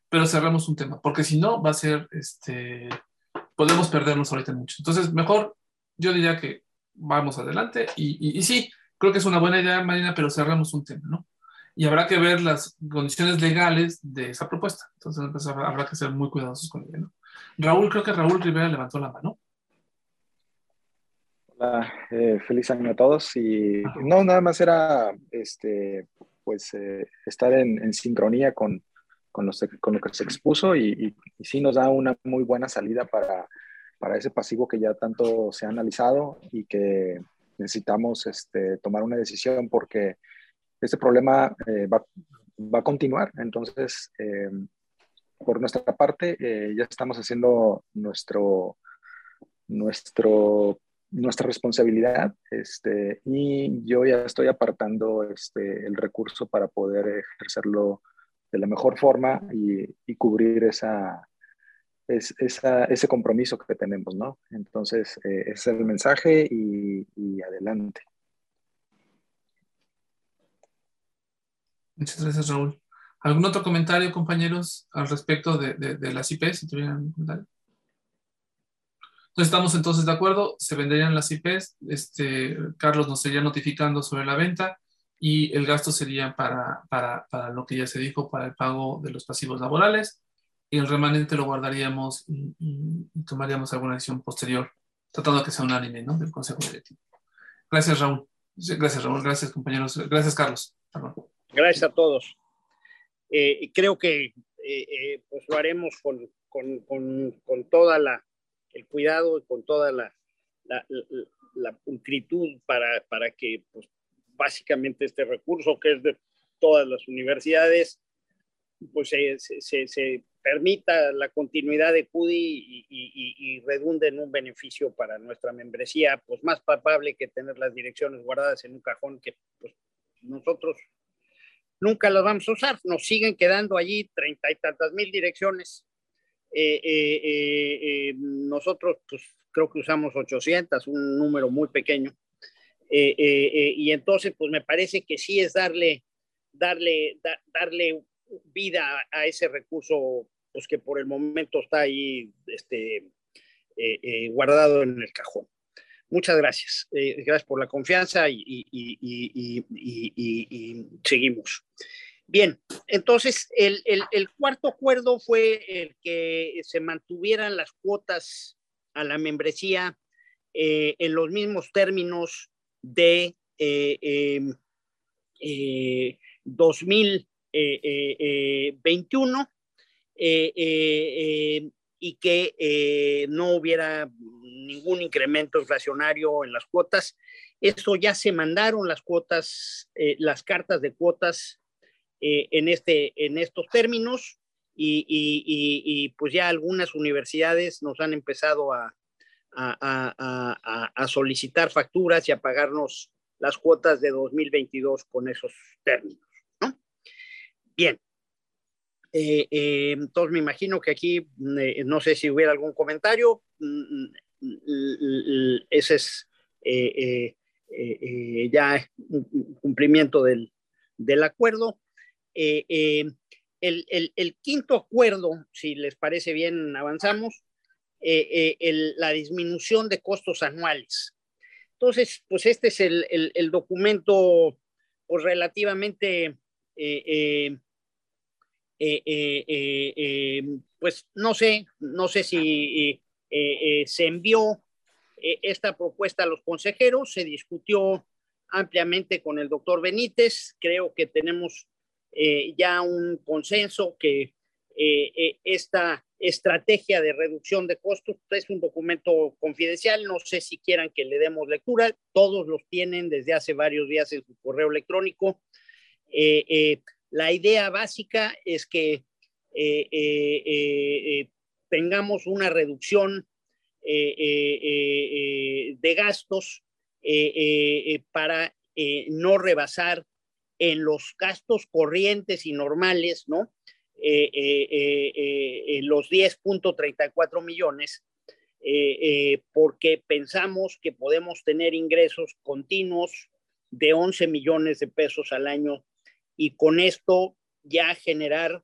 pero cerramos un tema, porque si no va a ser, este, podemos perdernos ahorita mucho. Entonces, mejor yo diría que vamos adelante y, y, y sí, creo que es una buena idea, Marina, pero cerramos un tema, ¿no? Y habrá que ver las condiciones legales de esa propuesta. Entonces, pues, habrá, habrá que ser muy cuidadosos con ella, ¿no? Raúl, creo que Raúl Rivera levantó la mano. Hola, eh, feliz año a todos. Y no, nada más era este, pues, eh, estar en, en sincronía con, con, los, con lo que se expuso y, y, y sí nos da una muy buena salida para, para ese pasivo que ya tanto se ha analizado y que necesitamos este, tomar una decisión porque este problema eh, va, va a continuar. Entonces, eh, por nuestra parte, eh, ya estamos haciendo nuestro, nuestro, nuestra responsabilidad este, y yo ya estoy apartando este, el recurso para poder ejercerlo de la mejor forma y, y cubrir esa, es, esa, ese compromiso que tenemos, ¿no? Entonces, eh, ese es el mensaje y, y adelante. Muchas gracias, Raúl. ¿Algún otro comentario, compañeros, al respecto de, de, de las I Pes? Si tuvieran algún comentario. Entonces, estamos entonces de acuerdo, se venderían las I Pes, este, Carlos nos seguiría notificando sobre la venta y el gasto sería para, para, para lo que ya se dijo, para el pago de los pasivos laborales, y el remanente lo guardaríamos y, y, y tomaríamos alguna decisión posterior, tratando de que sea unánime, ¿no?, del Consejo Directivo. Gracias, Raúl. Gracias, Raúl. Gracias, compañeros. Gracias, Carlos. Perdón. Gracias a todos. Eh, creo que eh, eh, pues lo haremos con, con, con, con toda la el cuidado y con toda la, la, la, la pulcritud para, para que pues, básicamente este recurso que es de todas las universidades pues se, se, se permita la continuidad de C U D I y, y, y redunde en un beneficio para nuestra membresía, pues más palpable que tener las direcciones guardadas en un cajón que pues, nosotros nunca las vamos a usar. Nos siguen quedando allí treinta y tantas mil direcciones. Eh, eh, eh, eh, nosotros pues creo que usamos ochocientas, un número muy pequeño. Eh, eh, eh, y entonces pues me parece que sí es darle, darle, da, darle vida a ese recurso pues que por el momento está ahí este, eh, eh, guardado en el cajón. Muchas gracias. Eh, gracias por la confianza y, y, y, y, y, y, y seguimos. Bien, entonces el, el, el cuarto acuerdo fue el que se mantuvieran las cuotas a la membresía eh, en los mismos términos de eh, eh, eh, dos mil veintiuno eh, eh, eh, y que eh, no hubiera ningún incremento inflacionario en las cuotas. Eso ya se mandaron las cuotas, eh, las cartas de cuotas eh, en, este, en estos términos y, y, y, y pues ya algunas universidades nos han empezado a, a, a, a, a solicitar facturas y a pagarnos las cuotas de dos mil veintidós con esos términos, ¿no? Bien. Eh, eh, entonces me imagino que aquí eh, no sé si hubiera algún comentario. Ese es eh, eh, eh, ya un cumplimiento del, del acuerdo. Eh, eh, el, el, el quinto acuerdo, si les parece bien, avanzamos, eh, eh, el, la disminución de costos anuales. Entonces, pues este es el, el, el documento pues, relativamente eh, eh, Eh, eh, eh, eh, pues no sé, no sé si eh, eh, se envió eh, esta propuesta a los consejeros, se discutió ampliamente con el doctor Benítez, creo que tenemos eh, ya un consenso que eh, eh, esta estrategia de reducción de costos es un documento confidencial, no sé si quieran que le demos lectura, todos los tienen desde hace varios días en su correo electrónico. Eh, eh, La idea básica es que eh, eh, eh, tengamos una reducción eh, eh, eh, de gastos eh, eh, para eh, no rebasar en los gastos corrientes y normales, ¿no? Eh, eh, eh, eh, los diez punto treinta y cuatro millones, eh, eh, porque pensamos que podemos tener ingresos continuos de once millones de pesos al año y con esto ya generar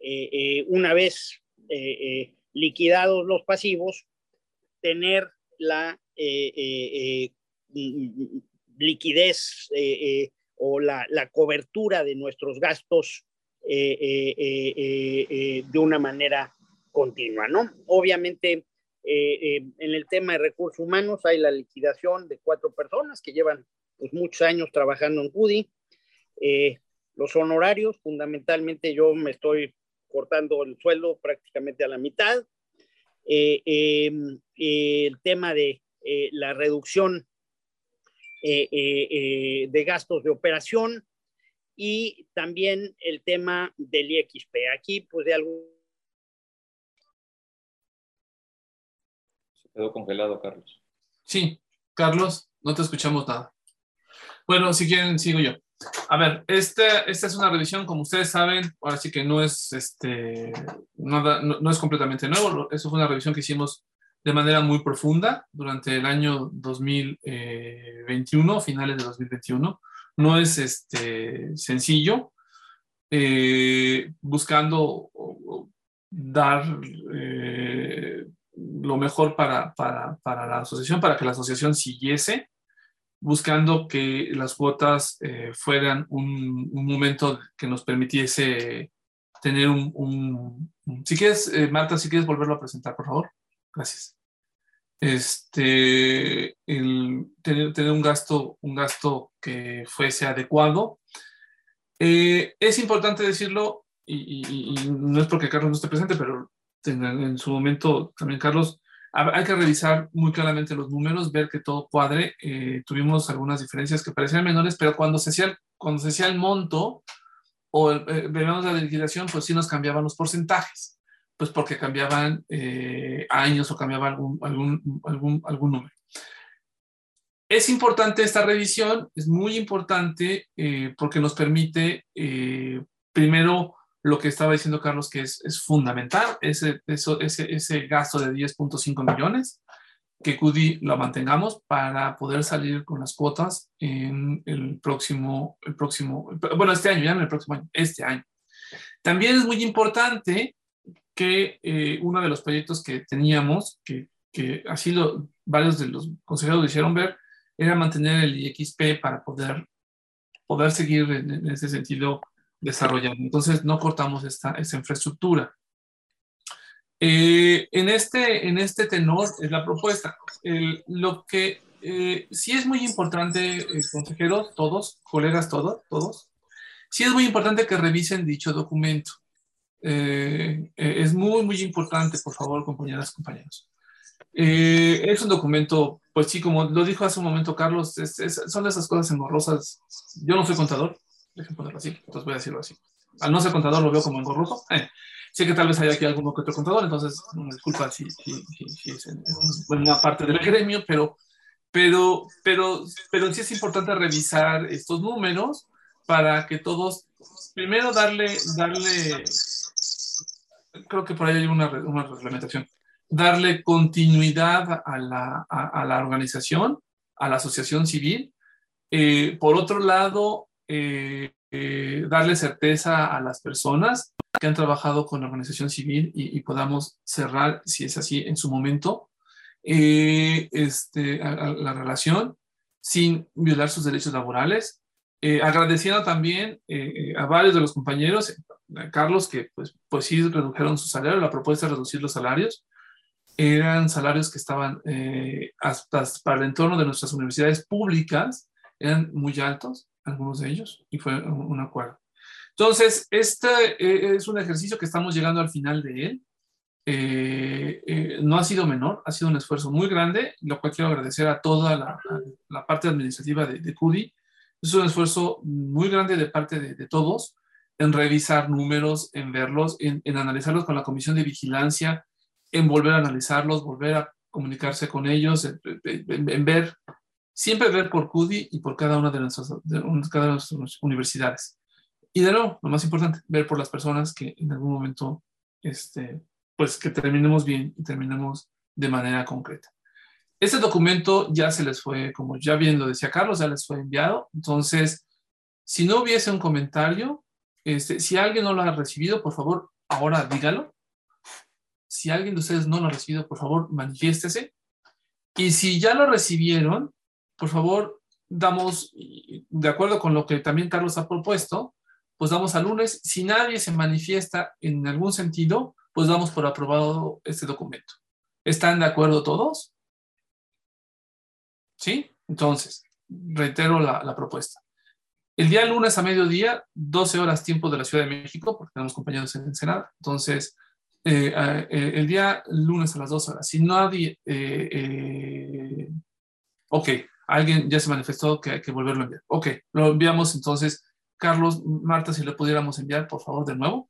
eh, eh, una vez eh, eh, liquidados los pasivos, tener la eh, eh, eh, liquidez eh, eh, o la, la cobertura de nuestros gastos eh, eh, eh, eh, de una manera continua, ¿no? Obviamente, eh, eh, en el tema de recursos humanos hay la liquidación de cuatro personas que llevan pues, muchos años trabajando en CUDI. Eh, los honorarios, fundamentalmente yo me estoy cortando el sueldo prácticamente a la mitad. Eh, eh, eh, el tema de eh, la reducción eh, eh, eh, de gastos de operación y también el tema del I X P. Aquí, pues, de algún... Se quedó congelado, Carlos. Sí, Carlos, no te escuchamos nada. Bueno, si quieren, sigo yo. A ver, esta, esta es una revisión, como ustedes saben, ahora sí que no es, este, nada, no, no es completamente nuevo. Eso fue una revisión que hicimos de manera muy profunda durante el año dos mil veintiuno, finales de dos mil veintiuno. No es este, sencillo, eh, buscando dar eh, lo mejor para, para, para la asociación, para que la asociación siguiese, buscando que las cuotas eh, fueran un, un momento que nos permitiese tener un... un, un si quieres, eh, Marta, si quieres volverlo a presentar, por favor. Gracias. Este, el, tener, tener un gasto, un gasto que fuese adecuado. Eh, es importante decirlo, y, y, y no es porque Carlos no esté presente, pero en, en su momento también Carlos, hay que revisar muy claramente los números, ver que todo cuadre. Eh, tuvimos algunas diferencias que parecían menores, pero cuando se hacía, cuando se hacía el monto o eh, veíamos la liquidación, pues sí nos cambiaban los porcentajes, pues porque cambiaban eh, años o cambiaba algún, algún, algún, algún número. Es importante esta revisión, es muy importante eh, porque nos permite, eh, primero, lo que estaba diciendo Carlos, que es, es fundamental, ese, eso, ese, ese gasto de diez punto cinco millones, que CUDI lo mantengamos para poder salir con las cuotas en el próximo, el próximo, bueno, este año, ya en el próximo año, este año. También es muy importante que eh, uno de los proyectos que teníamos, que, que así lo, varios de los consejeros lo hicieron ver, era mantener el I X P para poder, poder seguir en, en ese sentido desarrollando. Entonces no cortamos esta, esta infraestructura. Eh, en, este, en este tenor es la propuesta. El, lo que eh, sí es muy importante, eh, consejeros, todos, colegas, todos, todos, sí es muy importante que revisen dicho documento. Eh, eh, es muy, muy importante, por favor, compañeras, compañeros. Eh, es un documento, pues sí, como lo dijo hace un momento Carlos, es, es, son esas cosas engorrosas. Yo no soy contador, déjenme ponerlo así, entonces voy a decirlo así. Al no ser contador lo veo como engorroso. Eh, sé que tal vez haya aquí alguno que otro contador, entonces me disculpa si, si, si, si es en, en una parte del gremio, pero, pero, pero, pero sí es importante revisar estos números para que todos, primero darle, darle creo que por ahí hay una, una reglamentación, darle continuidad a la, a, a la organización, a la asociación civil. Eh, por otro lado, eh, eh, darle certeza a las personas que han trabajado con la organización civil y, y podamos cerrar, si es así, en su momento, eh, este, a, a la relación sin violar sus derechos laborales. Eh, agradeciendo también eh, a varios de los compañeros, a Carlos, que pues, pues sí redujeron su salario. La propuesta de reducir los salarios eran salarios que estaban eh, hasta para el entorno de nuestras universidades públicas, eran muy altos, algunos de ellos, y fue un, un acuerdo. Entonces, este eh, es un ejercicio que estamos llegando al final de él. Eh, eh, no ha sido menor, ha sido un esfuerzo muy grande, lo cual quiero agradecer a toda la, a la parte administrativa de, de CUDI. Es un esfuerzo muy grande de parte de, de todos en revisar números, en verlos, en, en analizarlos con la comisión de vigilancia, en volver a analizarlos, volver a comunicarse con ellos, en, en, en ver, siempre ver por CUDI y por cada una de nuestras, de cada una de nuestras universidades. Y de nuevo, lo más importante, ver por las personas que en algún momento, este, pues que terminemos bien y terminemos de manera concreta. Este documento ya se les fue, como ya bien lo decía Carlos, ya les fue enviado. Entonces, si no hubiese un comentario, Este, si alguien no lo ha recibido, por favor, ahora dígalo. Si alguien de ustedes no lo ha recibido, por favor, manifiéstese. Y si ya lo recibieron, por favor, damos, de acuerdo con lo que también Carlos ha propuesto, pues damos al lunes. Si nadie se manifiesta en algún sentido, pues damos por aprobado este documento. ¿Están de acuerdo todos? ¿Sí? Entonces, reitero la, la propuesta. El día lunes a mediodía, doce horas tiempo de la Ciudad de México, porque tenemos compañeros en Ensenada. Entonces, eh, eh, el día lunes a las doce horas. Si nadie... Eh, eh, ok, alguien ya se manifestó que hay que volverlo a enviar. Ok, lo enviamos entonces. Carlos, Marta, si le pudiéramos enviar, por favor, de nuevo.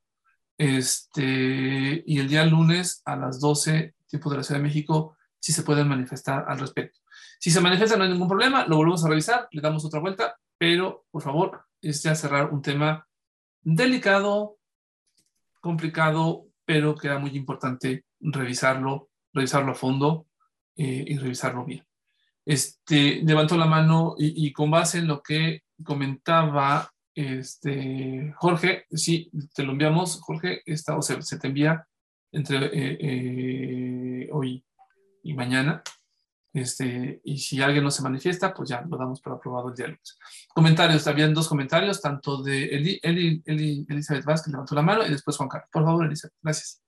Este, y el día lunes a las doce, tiempo de la Ciudad de México, si se pueden manifestar al respecto. Si se manifiesta, no hay ningún problema, lo volvemos a revisar, le damos otra vuelta, pero, por favor, es ya cerrar un tema delicado, complicado, pero que era muy importante revisarlo, revisarlo a fondo eh, y revisarlo bien. Este, levantó la mano y, y con base en lo que comentaba este, Jorge, sí, te lo enviamos, Jorge, esta, o sea, se te envía entre eh, eh, hoy y mañana. Este, y si alguien no se manifiesta, pues ya lo damos por aprobado el día lunes. Comentarios, habían dos comentarios, tanto de Eli, Eli, Eli, Elizabeth Vázquez, levantó la mano, y después Juan Carlos. Por favor, Elizabeth, gracias.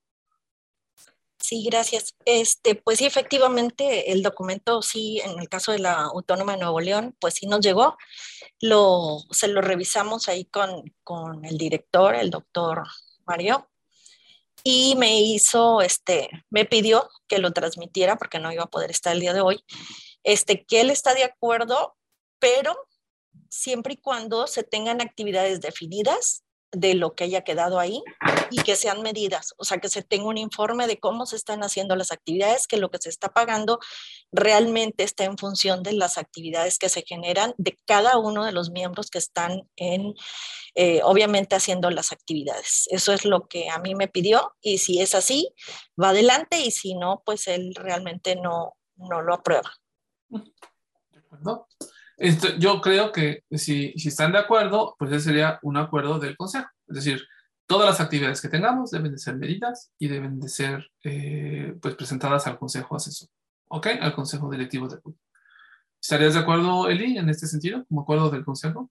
Sí, gracias. Este, pues sí, efectivamente, el documento sí, en el caso de la Autónoma de Nuevo León, pues sí nos llegó. Lo, se lo revisamos ahí con, con el director, el doctor Mario, y me hizo, este, me pidió que lo transmitiera porque no iba a poder estar el día de hoy, este, que él está de acuerdo, pero siempre y cuando se tengan actividades definidas de lo que haya quedado ahí y que sean medidas, o sea, que se tenga un informe de cómo se están haciendo las actividades, que lo que se está pagando realmente está en función de las actividades que se generan de cada uno de los miembros que están en, eh, obviamente, haciendo las actividades. Eso es lo que a mí me pidió, y si es así, va adelante, y si no, pues él realmente no, no lo aprueba. ¿De acuerdo? Esto, yo creo que si, si están de acuerdo, pues ese sería un acuerdo del Consejo. Es decir, todas las actividades que tengamos deben de ser medidas y deben de ser eh, pues presentadas al Consejo Asesor, ¿ok? Al Consejo Directivo de Cultura. ¿Estarías de acuerdo, Eli, en este sentido, como acuerdo del Consejo?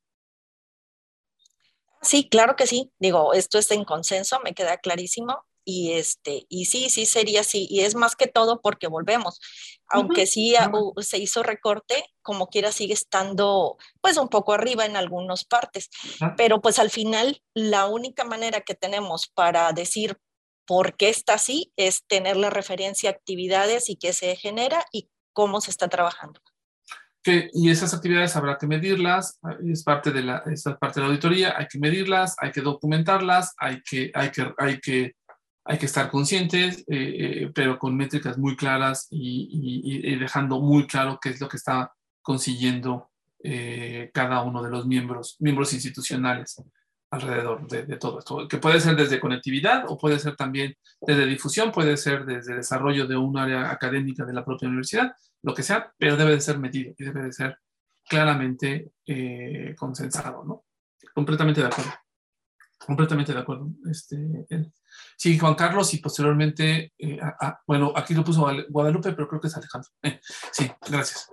Sí, claro que sí. Digo, esto está en consenso, me queda clarísimo. Y este, y sí, sí sería así. Y es más que todo porque volvemos. Aunque sí uh, se hizo recorte, como quiera sigue estando pues un poco arriba en algunas partes. ¿Ah? Pero pues al final la única manera que tenemos para decir por qué está así es tener la referencia a actividades y qué se genera y cómo se está trabajando. Que, y esas actividades habrá que medirlas, es parte de la, es parte de la auditoría, hay que medirlas, hay que documentarlas, hay que, hay que, hay que, hay que estar conscientes, eh, eh, pero con métricas muy claras y, y, y dejando muy claro qué es lo que está consiguiendo eh, cada uno de los miembros, miembros institucionales alrededor de, de todo esto, que puede ser desde conectividad o puede ser también desde difusión, puede ser desde desarrollo de un área académica de la propia universidad, lo que sea, pero debe de ser medido y debe de ser claramente eh, consensado, ¿no? Completamente de acuerdo. Completamente de acuerdo. Este, eh, sí, Juan Carlos, y posteriormente, eh, a, a, bueno, aquí lo puso Guadalupe, pero creo que es Alejandro. Eh, sí, gracias.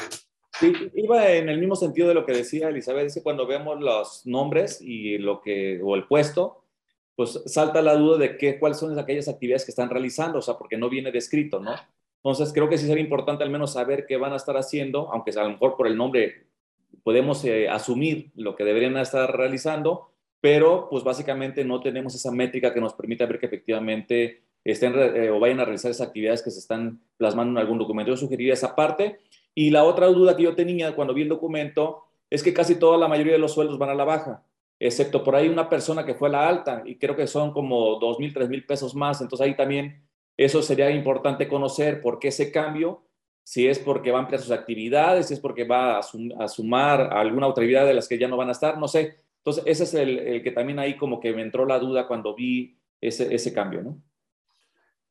Sí, iba en el mismo sentido de lo que decía Elizabeth, es que cuando vemos los nombres y lo que, o el puesto, pues salta la duda de qué, cuáles son aquellas actividades que están realizando, o sea, porque no viene descrito, ¿no? Entonces creo que sí sería importante al menos saber qué van a estar haciendo, aunque a lo mejor por el nombre podemos eh, asumir lo que deberían estar realizando, pero pues básicamente no tenemos esa métrica que nos permita ver que efectivamente estén eh, o vayan a realizar esas actividades que se están plasmando en algún documento. Yo sugeriría esa parte. Y la otra duda que yo tenía cuando vi el documento es que casi toda la mayoría de los sueldos van a la baja, excepto por ahí una persona que fue a la alta, y creo que son como dos mil, tres mil pesos más. Entonces ahí también eso sería importante conocer por qué ese cambio, si es porque va a ampliar sus actividades, si es porque va a, sum, a sumar a alguna otra actividad de las que ya no van a estar, no sé. Entonces ese es el, el que también ahí como que me entró la duda cuando vi ese, ese cambio, ¿no?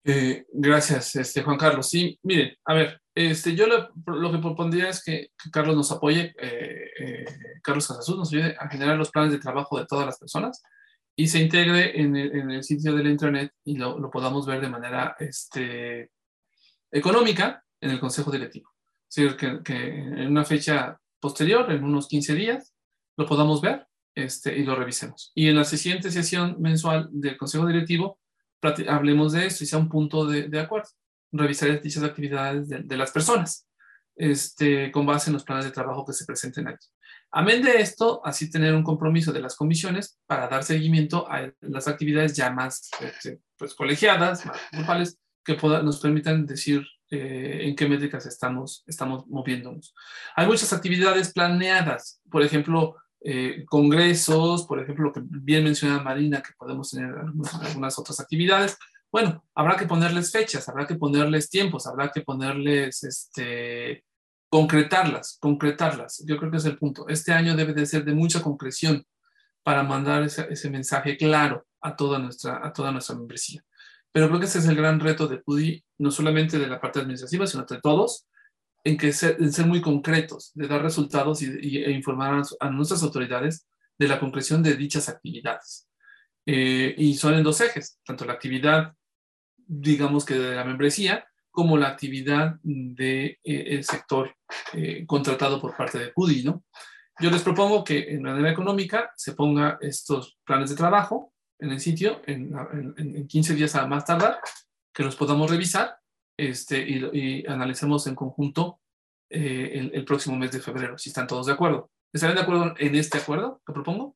Eh, gracias, este, Juan Carlos. Sí, miren, a ver, este, yo lo, lo que propondría es que, que Carlos nos apoye, eh, eh, Carlos Casasus nos ayude a generar los planes de trabajo de todas las personas y se integre en el, en el sitio de la intranet y lo, lo podamos ver de manera este, económica en el Consejo Directivo. Es decir, que, que en una fecha posterior, en unos quince días, lo podamos ver este, y lo revisemos. Y en la siguiente sesión mensual del Consejo Directivo, hablemos de esto y sea un punto de, de acuerdo. Revisar dichas actividades de, de las personas este, con base en los planes de trabajo que se presenten aquí. Amén de esto, así tener un compromiso de las comisiones para dar seguimiento a las actividades ya más este, pues, colegiadas, más grupales, que pueda, nos permitan decir eh, en qué métricas estamos, estamos moviéndonos. Hay muchas actividades planeadas, por ejemplo, Eh, congresos, por ejemplo, lo que bien menciona Marina, que podemos tener algunas, algunas otras actividades. Bueno, habrá que ponerles fechas, habrá que ponerles tiempos, habrá que ponerles, este, concretarlas, concretarlas. Yo creo que es el punto. Este año debe de ser de mucha concreción para mandar ese, ese mensaje claro a toda, nuestra, a toda nuestra membresía. Pero creo que ese es el gran reto de P U D I, no solamente de la parte administrativa, sino de todos, en que ser, en ser muy concretos, de dar resultados y, y, e informar a, a nuestras autoridades de la concreción de dichas actividades. Eh, y son en dos ejes, tanto la actividad, digamos que de la membresía, como la actividad del de, eh, sector eh, contratado por parte de P U D I, ¿no? Yo les propongo que en manera económica se ponga estos planes de trabajo en el sitio, en, en, en quince días a más tardar, que los podamos revisar Este, y, y analicemos en conjunto eh, el, el próximo mes de febrero, si están todos de acuerdo. ¿Estarán de acuerdo en este acuerdo que propongo?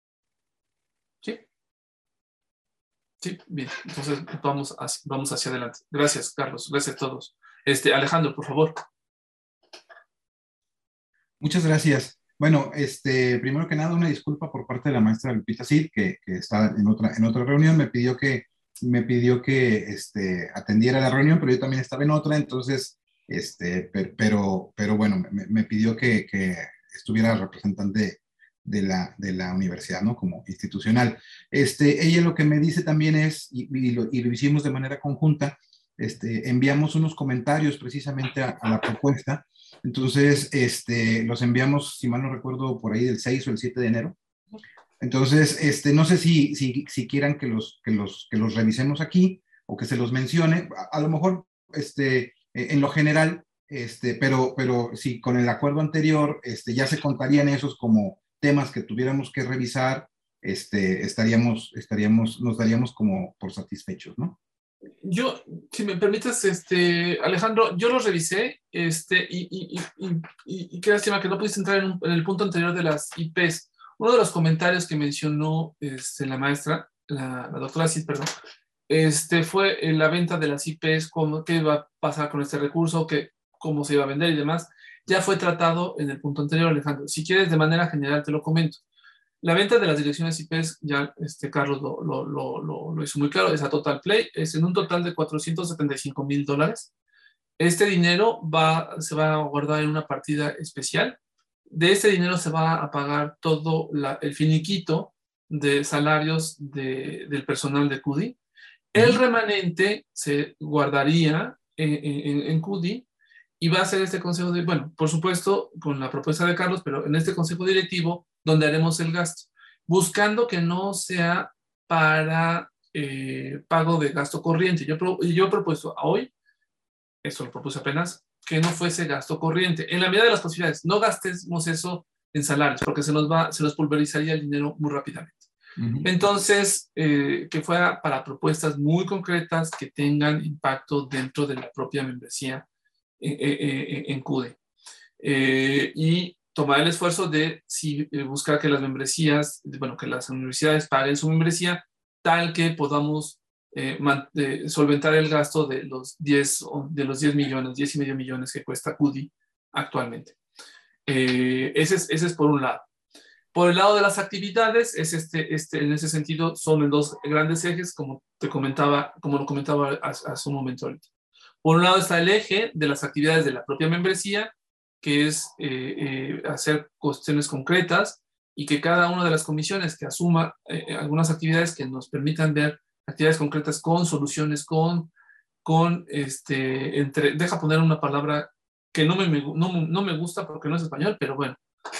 ¿Sí? Sí, bien. Entonces vamos hacia, vamos hacia adelante. Gracias, Carlos. Gracias a todos. Este, Alejandro, por favor. Muchas gracias. Bueno, este, primero que nada, una disculpa por parte de la maestra Lupita Cid, que, que está en otra, en otra reunión. Me pidió que me pidió que este, atendiera la reunión, pero yo también estaba en otra, entonces, este, per, pero, pero bueno, me, me pidió que, que estuviera representante de la, de la universidad, ¿no? Como institucional. Este, ella lo que me dice también es, y, y, lo, y lo hicimos de manera conjunta, este, enviamos unos comentarios precisamente a, a la propuesta, entonces, este, los enviamos, si mal no recuerdo, por ahí del seis o el siete de enero. Entonces, este, no sé si, si, si quieran que los, que, los, que los revisemos aquí o que se los mencione, a, a lo mejor este, en lo general, este, pero, pero si con el acuerdo anterior este, ya se contarían esos como temas que tuviéramos que revisar, este, estaríamos, estaríamos, nos daríamos como por satisfechos, ¿no? Yo, si me permites, este, Alejandro, yo los revisé este, y, y, y, y, y qué lástima que no pudiste entrar en, un, en el punto anterior de las I Pes. Uno de los comentarios que mencionó este, la maestra, la, la doctora Cid, perdón, este, fue la venta de las I Pes, cómo, qué va a pasar con este recurso, qué, cómo se iba a vender y demás. Ya fue tratado en el punto anterior, Alejandro. Si quieres, de manera general te lo comento. La venta de las direcciones I Pes, ya este, Carlos lo, lo, lo, lo, lo hizo muy claro, es a Total Play, es en un total de cuatrocientos setenta y cinco mil dólares. Este dinero va, se va a guardar en una partida especial. De este dinero se va a pagar todo la, el finiquito de salarios de, del personal de C U D I. El remanente se guardaría en, en, en C U D I y va a ser este consejo de, bueno, por supuesto, con la propuesta de Carlos, pero en este consejo directivo donde haremos el gasto, buscando que no sea para eh, pago de gasto corriente. Yo, yo he propuesto a hoy, eso lo propuse apenas, que no fuese gasto corriente. En la medida de las posibilidades, no gastemos eso en salarios, porque se nos, va, se nos pulverizaría el dinero muy rápidamente. Uh-huh. Entonces, eh, que fuera para propuestas muy concretas que tengan impacto dentro de la propia membresía eh, eh, en C U D I. Eh, y tomar el esfuerzo de si, eh, buscar que las membresías, bueno, que las universidades paguen su membresía tal que podamos eh, man, eh, solventar el gasto de los diez, de los diez millones, diez y medio millones que cuesta C U D I actualmente. Eh, ese, es, ese es por un lado. Por el lado de las actividades, es este, este, en ese sentido son en dos grandes ejes, como te comentaba, como lo comentaba hace un momento ahorita. Por un lado está el eje de las actividades de la propia membresía, que es eh, eh, hacer cuestiones concretas y que cada una de las comisiones que asuma eh, algunas actividades que nos permitan ver actividades concretas con soluciones, con con, este, entre, deja poner una palabra que no me, no, no me gusta porque no es español, pero bueno,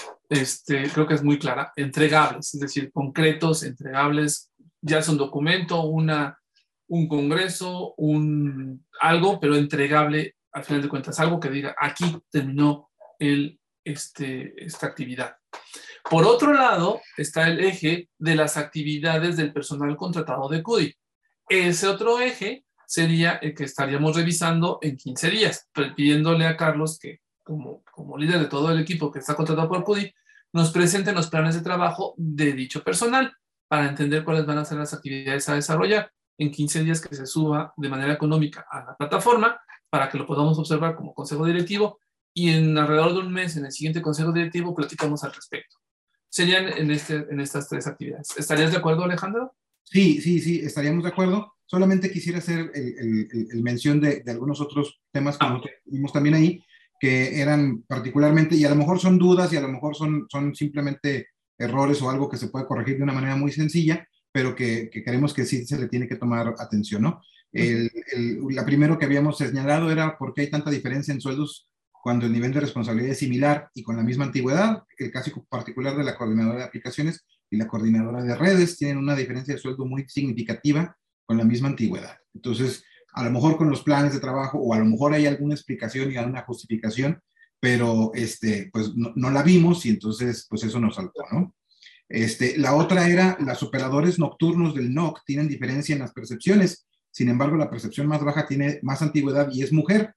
este, creo que es muy clara, entregables, es decir, concretos, entregables, ya es un documento, una, un congreso, un, algo, pero entregable al final de cuentas, algo que diga, aquí terminó el, este, esta actividad. Por otro lado, está el eje de las actividades del personal contratado de C U D I. Ese otro eje sería el que estaríamos revisando en quince días, pidiéndole a Carlos que, como, como líder de todo el equipo que está contratado por C U D I, nos presenten los planes de trabajo de dicho personal para entender cuáles van a ser las actividades a desarrollar en quince días, que se suba de manera económica a la plataforma para que lo podamos observar como consejo directivo, y en alrededor de un mes, en el siguiente consejo directivo, platicamos al respecto. Serían en, este, en estas tres actividades. ¿Estarías de acuerdo, Alejandro? Sí, sí, sí, estaríamos de acuerdo. Solamente quisiera hacer el, el, el, el mención de, de algunos otros temas que ah. vimos también ahí, que eran particularmente, y a lo mejor son dudas, y a lo mejor son, son simplemente errores o algo que se puede corregir de una manera muy sencilla, pero que, que creemos que sí se le tiene que tomar atención, ¿no? El, el, la primero que habíamos señalado era por qué hay tanta diferencia en sueldos cuando el nivel de responsabilidad es similar y con la misma antigüedad. El caso particular de la coordinadora de aplicaciones y la coordinadora de redes tienen una diferencia de sueldo muy significativa con la misma antigüedad. Entonces, a lo mejor con los planes de trabajo, o a lo mejor hay alguna explicación y alguna justificación, pero este, pues no, no la vimos, y entonces pues eso nos saltó, ¿no? Este, la otra era, los operadores nocturnos del N O C tienen diferencia en las percepciones. Sin embargo, la percepción más baja tiene más antigüedad y es mujer,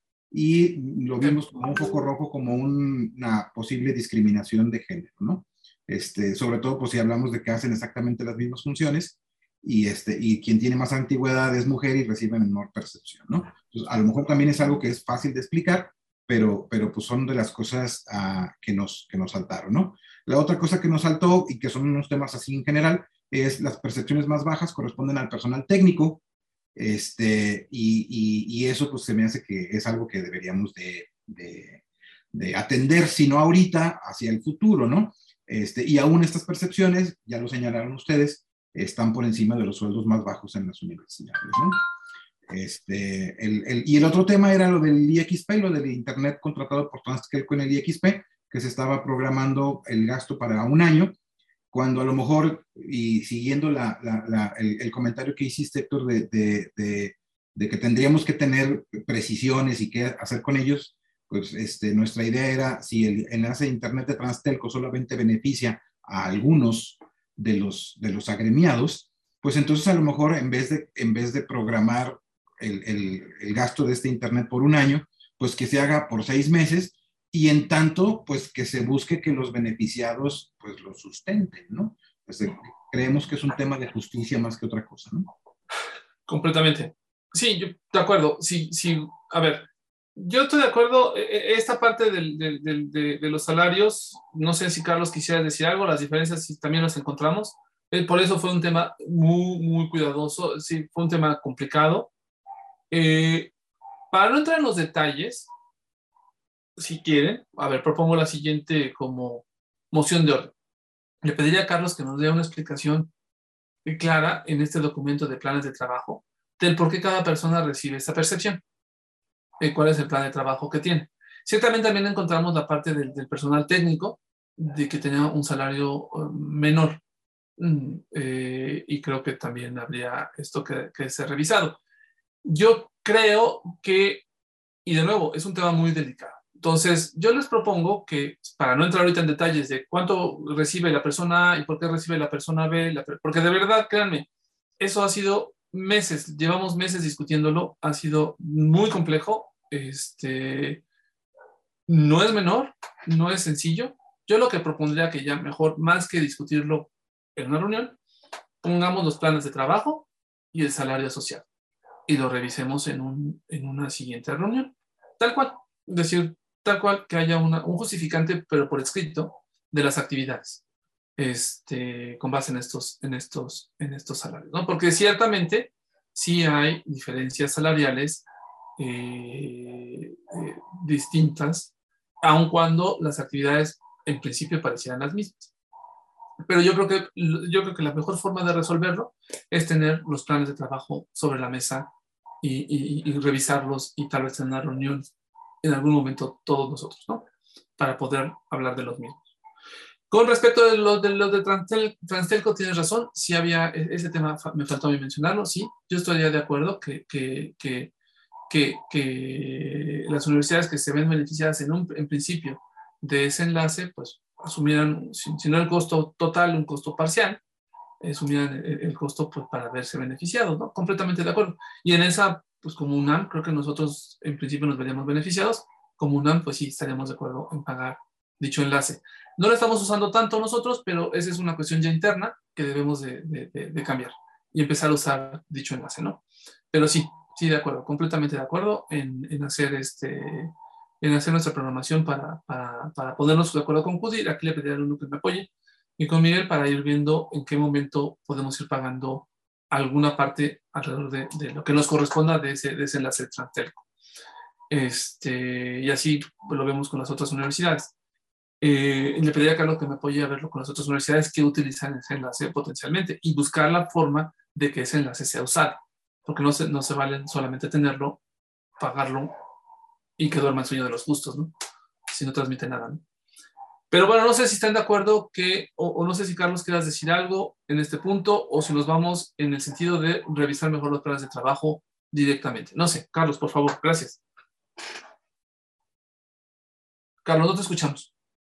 y lo vimos como un foco rojo, como un, una posible discriminación de género, ¿no? Este, sobre todo pues si hablamos de que hacen exactamente las mismas funciones, y, este, y quien tiene más antigüedad es mujer y recibe menor percepción, ¿no? Entonces, a lo mejor también es algo que es fácil de explicar, pero, pero pues son de las cosas uh, que, nos, que nos saltaron, ¿no? La otra cosa que nos saltó, y que son unos temas así en general, es las percepciones más bajas corresponden al personal técnico, este, y, y, y eso pues se me hace que es algo que deberíamos de, de, de atender, si no ahorita, hacia el futuro, ¿no? Este, y aún estas percepciones, ya lo señalaron ustedes, están por encima de los sueldos más bajos en las universidades, ¿no? Este, el, el, y el otro tema era lo del I X P, lo del Internet contratado por Transtelco en el I X P, que se estaba programando el gasto para un año, cuando a lo mejor, y siguiendo la, la, la, el, el comentario que hiciste, Héctor, de, de, de, de que tendríamos que tener precisiones y qué hacer con ellos, pues este, nuestra idea era, si el enlace de Internet de Transtelco solamente beneficia a algunos de los, de los agremiados, pues entonces a lo mejor en vez de, en vez de programar el, el, el gasto de este Internet por un año, pues que se haga por seis meses, y en tanto, pues que se busque que los beneficiados pues lo sustenten, ¿no? Pues, eh, creemos que es un tema de justicia más que otra cosa, ¿no? Completamente. Sí, yo de acuerdo. Sí, sí, a ver, yo estoy de acuerdo. Esta parte del, del, del, de, de los salarios, no sé si Carlos quisiera decir algo, las diferencias sí, también las encontramos. Por eso fue un tema muy, muy cuidadoso. Sí, fue un tema complicado. Eh, para no entrar en los detalles, si quieren, a ver, propongo la siguiente como moción de orden. Le pediría a Carlos que nos dé una explicación clara en este documento de planes de trabajo del por qué cada persona recibe esta percepción, eh, cuál es el plan de trabajo que tiene. Ciertamente también encontramos la parte del, del personal técnico, de que tenía un salario uh, menor, mm, eh, y creo que también habría esto que, que ser revisado. Yo creo que, y de nuevo, es un tema muy delicado. Entonces, yo les propongo que, para no entrar ahorita en detalles de cuánto recibe la persona A y por qué recibe la persona B, la, porque de verdad, créanme, eso ha sido meses, llevamos meses discutiéndolo, ha sido muy complejo, este, no es menor, no es sencillo. Yo lo que propondría que ya mejor, más que discutirlo en una reunión, pongamos los planes de trabajo y el salario asociado y lo revisemos en, un, en una siguiente reunión, tal cual, es decir, tal cual que haya una, un justificante, pero por escrito, de las actividades, este, con base en estos, en estos, en estos salarios, ¿no? Porque ciertamente sí hay diferencias salariales eh, eh, distintas, aun cuando las actividades en principio parecieran las mismas. Pero yo creo que, yo creo que la mejor forma de resolverlo es tener los planes de trabajo sobre la mesa y, y, y revisarlos y tal vez en una reunión en algún momento todos nosotros, ¿no? Para poder hablar de los mismos. Con respecto de los de, lo de Transtel, Transtelco, tienes razón, sí había ese tema, me faltó a mí mencionarlo, sí, yo estaría de acuerdo que, que, que, que, que las universidades que se ven beneficiadas en, un, en principio de ese enlace, pues asumieran, si, si no el costo total, un costo parcial, asumieran el, el costo pues, para verse beneficiados, ¿no? Completamente de acuerdo. Y en esa, pues como UNAM, creo que nosotros en principio nos veríamos beneficiados, como UNAM, pues sí, estaríamos de acuerdo en pagar dicho enlace. No lo estamos usando tanto nosotros, pero esa es una cuestión ya interna que debemos de, de, de, de cambiar y empezar a usar dicho enlace, ¿no? Pero sí, sí, de acuerdo, completamente de acuerdo en, en hacer este, en hacer nuestra programación para, para, para ponernos de acuerdo con CUDI. Aquí le pediré al uno que me apoye y con Miguel para ir viendo en qué momento podemos ir pagando alguna parte alrededor de, de lo que nos corresponda de ese, de ese enlace de Transtelco. Este, y así lo vemos con las otras universidades. Eh, le pediría a Carlos que me apoye a verlo con las otras universidades que utilizan ese enlace potencialmente y buscar la forma de que ese enlace sea usado, porque no se, no se vale solamente tenerlo, pagarlo y que duerma el sueño de los justos, ¿no? Si no transmite nada, ¿no? Pero bueno, no sé si están de acuerdo que, o, o no sé si Carlos quieras decir algo en este punto, o si nos vamos en el sentido de revisar mejor los planes de trabajo directamente. No sé, Carlos, por favor, gracias. Carlos, no te escuchamos.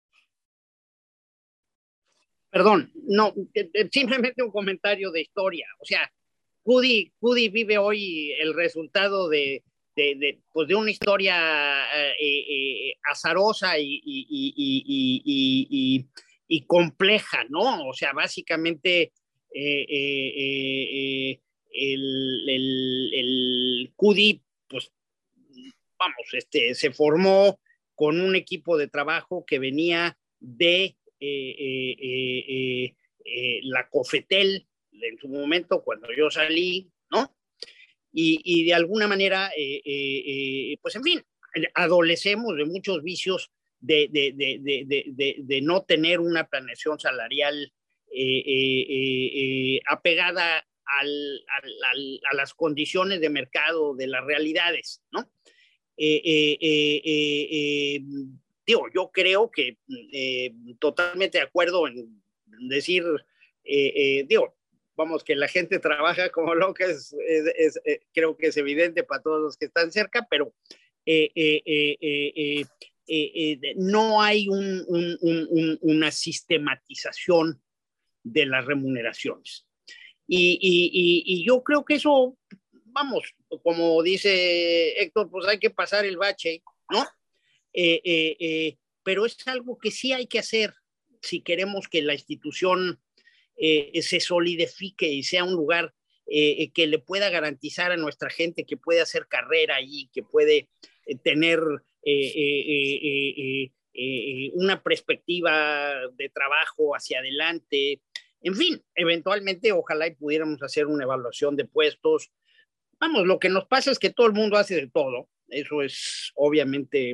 Perdón, no, simplemente un comentario de historia. O sea, CUDI, CUDI vive hoy el resultado de, de, de, pues de una historia eh, eh, azarosa y, y, y, y, y, y, y compleja, ¿no? O sea, básicamente eh, eh, eh, el, el, el CUDI, pues, vamos, este, se formó con un equipo de trabajo que venía de Eh, eh, eh, eh, la COFETEL en su momento cuando yo salí, ¿no? Y, y de alguna manera, eh, eh, eh, pues en fin, adolecemos de muchos vicios de, de, de, de, de, de, de no tener una planeación salarial eh, eh, eh, apegada al, al, al, a las condiciones de mercado, de las realidades, ¿no? Eh, eh, eh, eh, eh, digo, yo creo que eh, totalmente de acuerdo en decir, eh, eh, digo, vamos, que la gente trabaja como loca, es, es, es, eh, creo que es evidente para todos los que están cerca, pero eh, eh, eh, eh, eh, eh, no hay un, un, un, una sistematización de las remuneraciones. Y, y, y, y yo creo que eso, vamos, como dice Héctor, pues hay que pasar el bache, ¿no? Eh, eh, eh, pero es algo que sí hay que hacer si queremos que la institución eh, se solidifique y sea un lugar eh, que le pueda garantizar a nuestra gente que puede hacer carrera allí, que puede eh, tener eh, eh, eh, eh, una perspectiva de trabajo hacia adelante. En fin, eventualmente ojalá y pudiéramos hacer una evaluación de puestos. Vamos, lo que nos pasa es que todo el mundo hace de todo. Eso es obviamente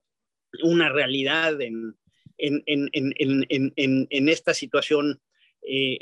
una realidad en, en, en, en, en, en, en esta situación, eh,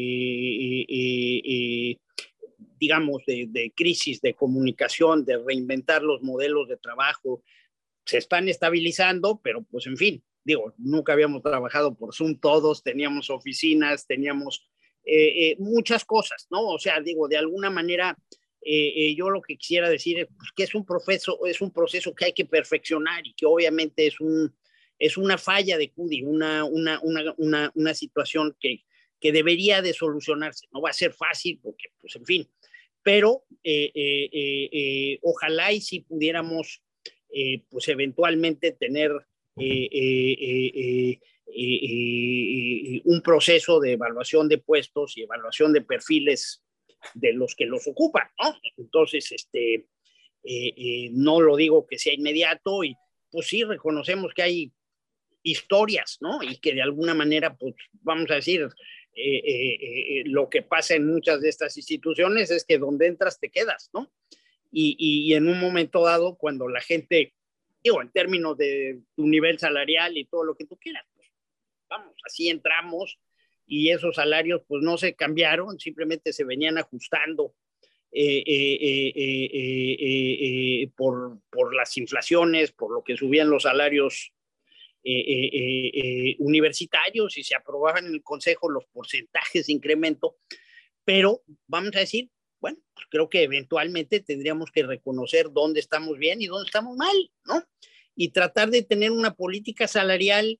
eh, eh, eh, digamos, de, de crisis de comunicación, de reinventar los modelos de trabajo. Se están estabilizando, pero pues en fin, digo, nunca habíamos trabajado por Zoom todos, teníamos oficinas, teníamos eh, eh, muchas cosas, ¿no? O sea, digo, de alguna manera, eh, eh, yo lo que quisiera decir es pues, que es un, proceso, es un proceso que hay que perfeccionar y que obviamente es, un, es una falla de CUDI, una, una, una, una, una situación que, que debería de solucionarse. No va a ser fácil porque, pues en fin, pero eh, eh, eh, eh, ojalá y si pudiéramos Eh, pues eventualmente tener eh, eh, eh, eh, eh, un proceso de evaluación de puestos y evaluación de perfiles de los que los ocupan, ¿no? Entonces, este, eh, eh, no lo digo que sea inmediato y pues sí reconocemos que hay historias, ¿no? Y que de alguna manera, pues vamos a decir, eh, eh, eh, lo que pasa en muchas de estas instituciones es que donde entras te quedas, ¿no? Y, y, y en un momento dado, cuando la gente, digo, en términos de tu nivel salarial y todo lo que tú quieras, pues vamos, así entramos y esos salarios pues no se cambiaron, simplemente se venían ajustando eh, eh, eh, eh, eh, eh, por, por las inflaciones, por lo que subían los salarios eh, eh, eh, eh, universitarios y se aprobaban en el Consejo los porcentajes de incremento, pero vamos a decir, bueno, pues creo que eventualmente tendríamos que reconocer dónde estamos bien y dónde estamos mal, ¿no? Y tratar de tener una política salarial.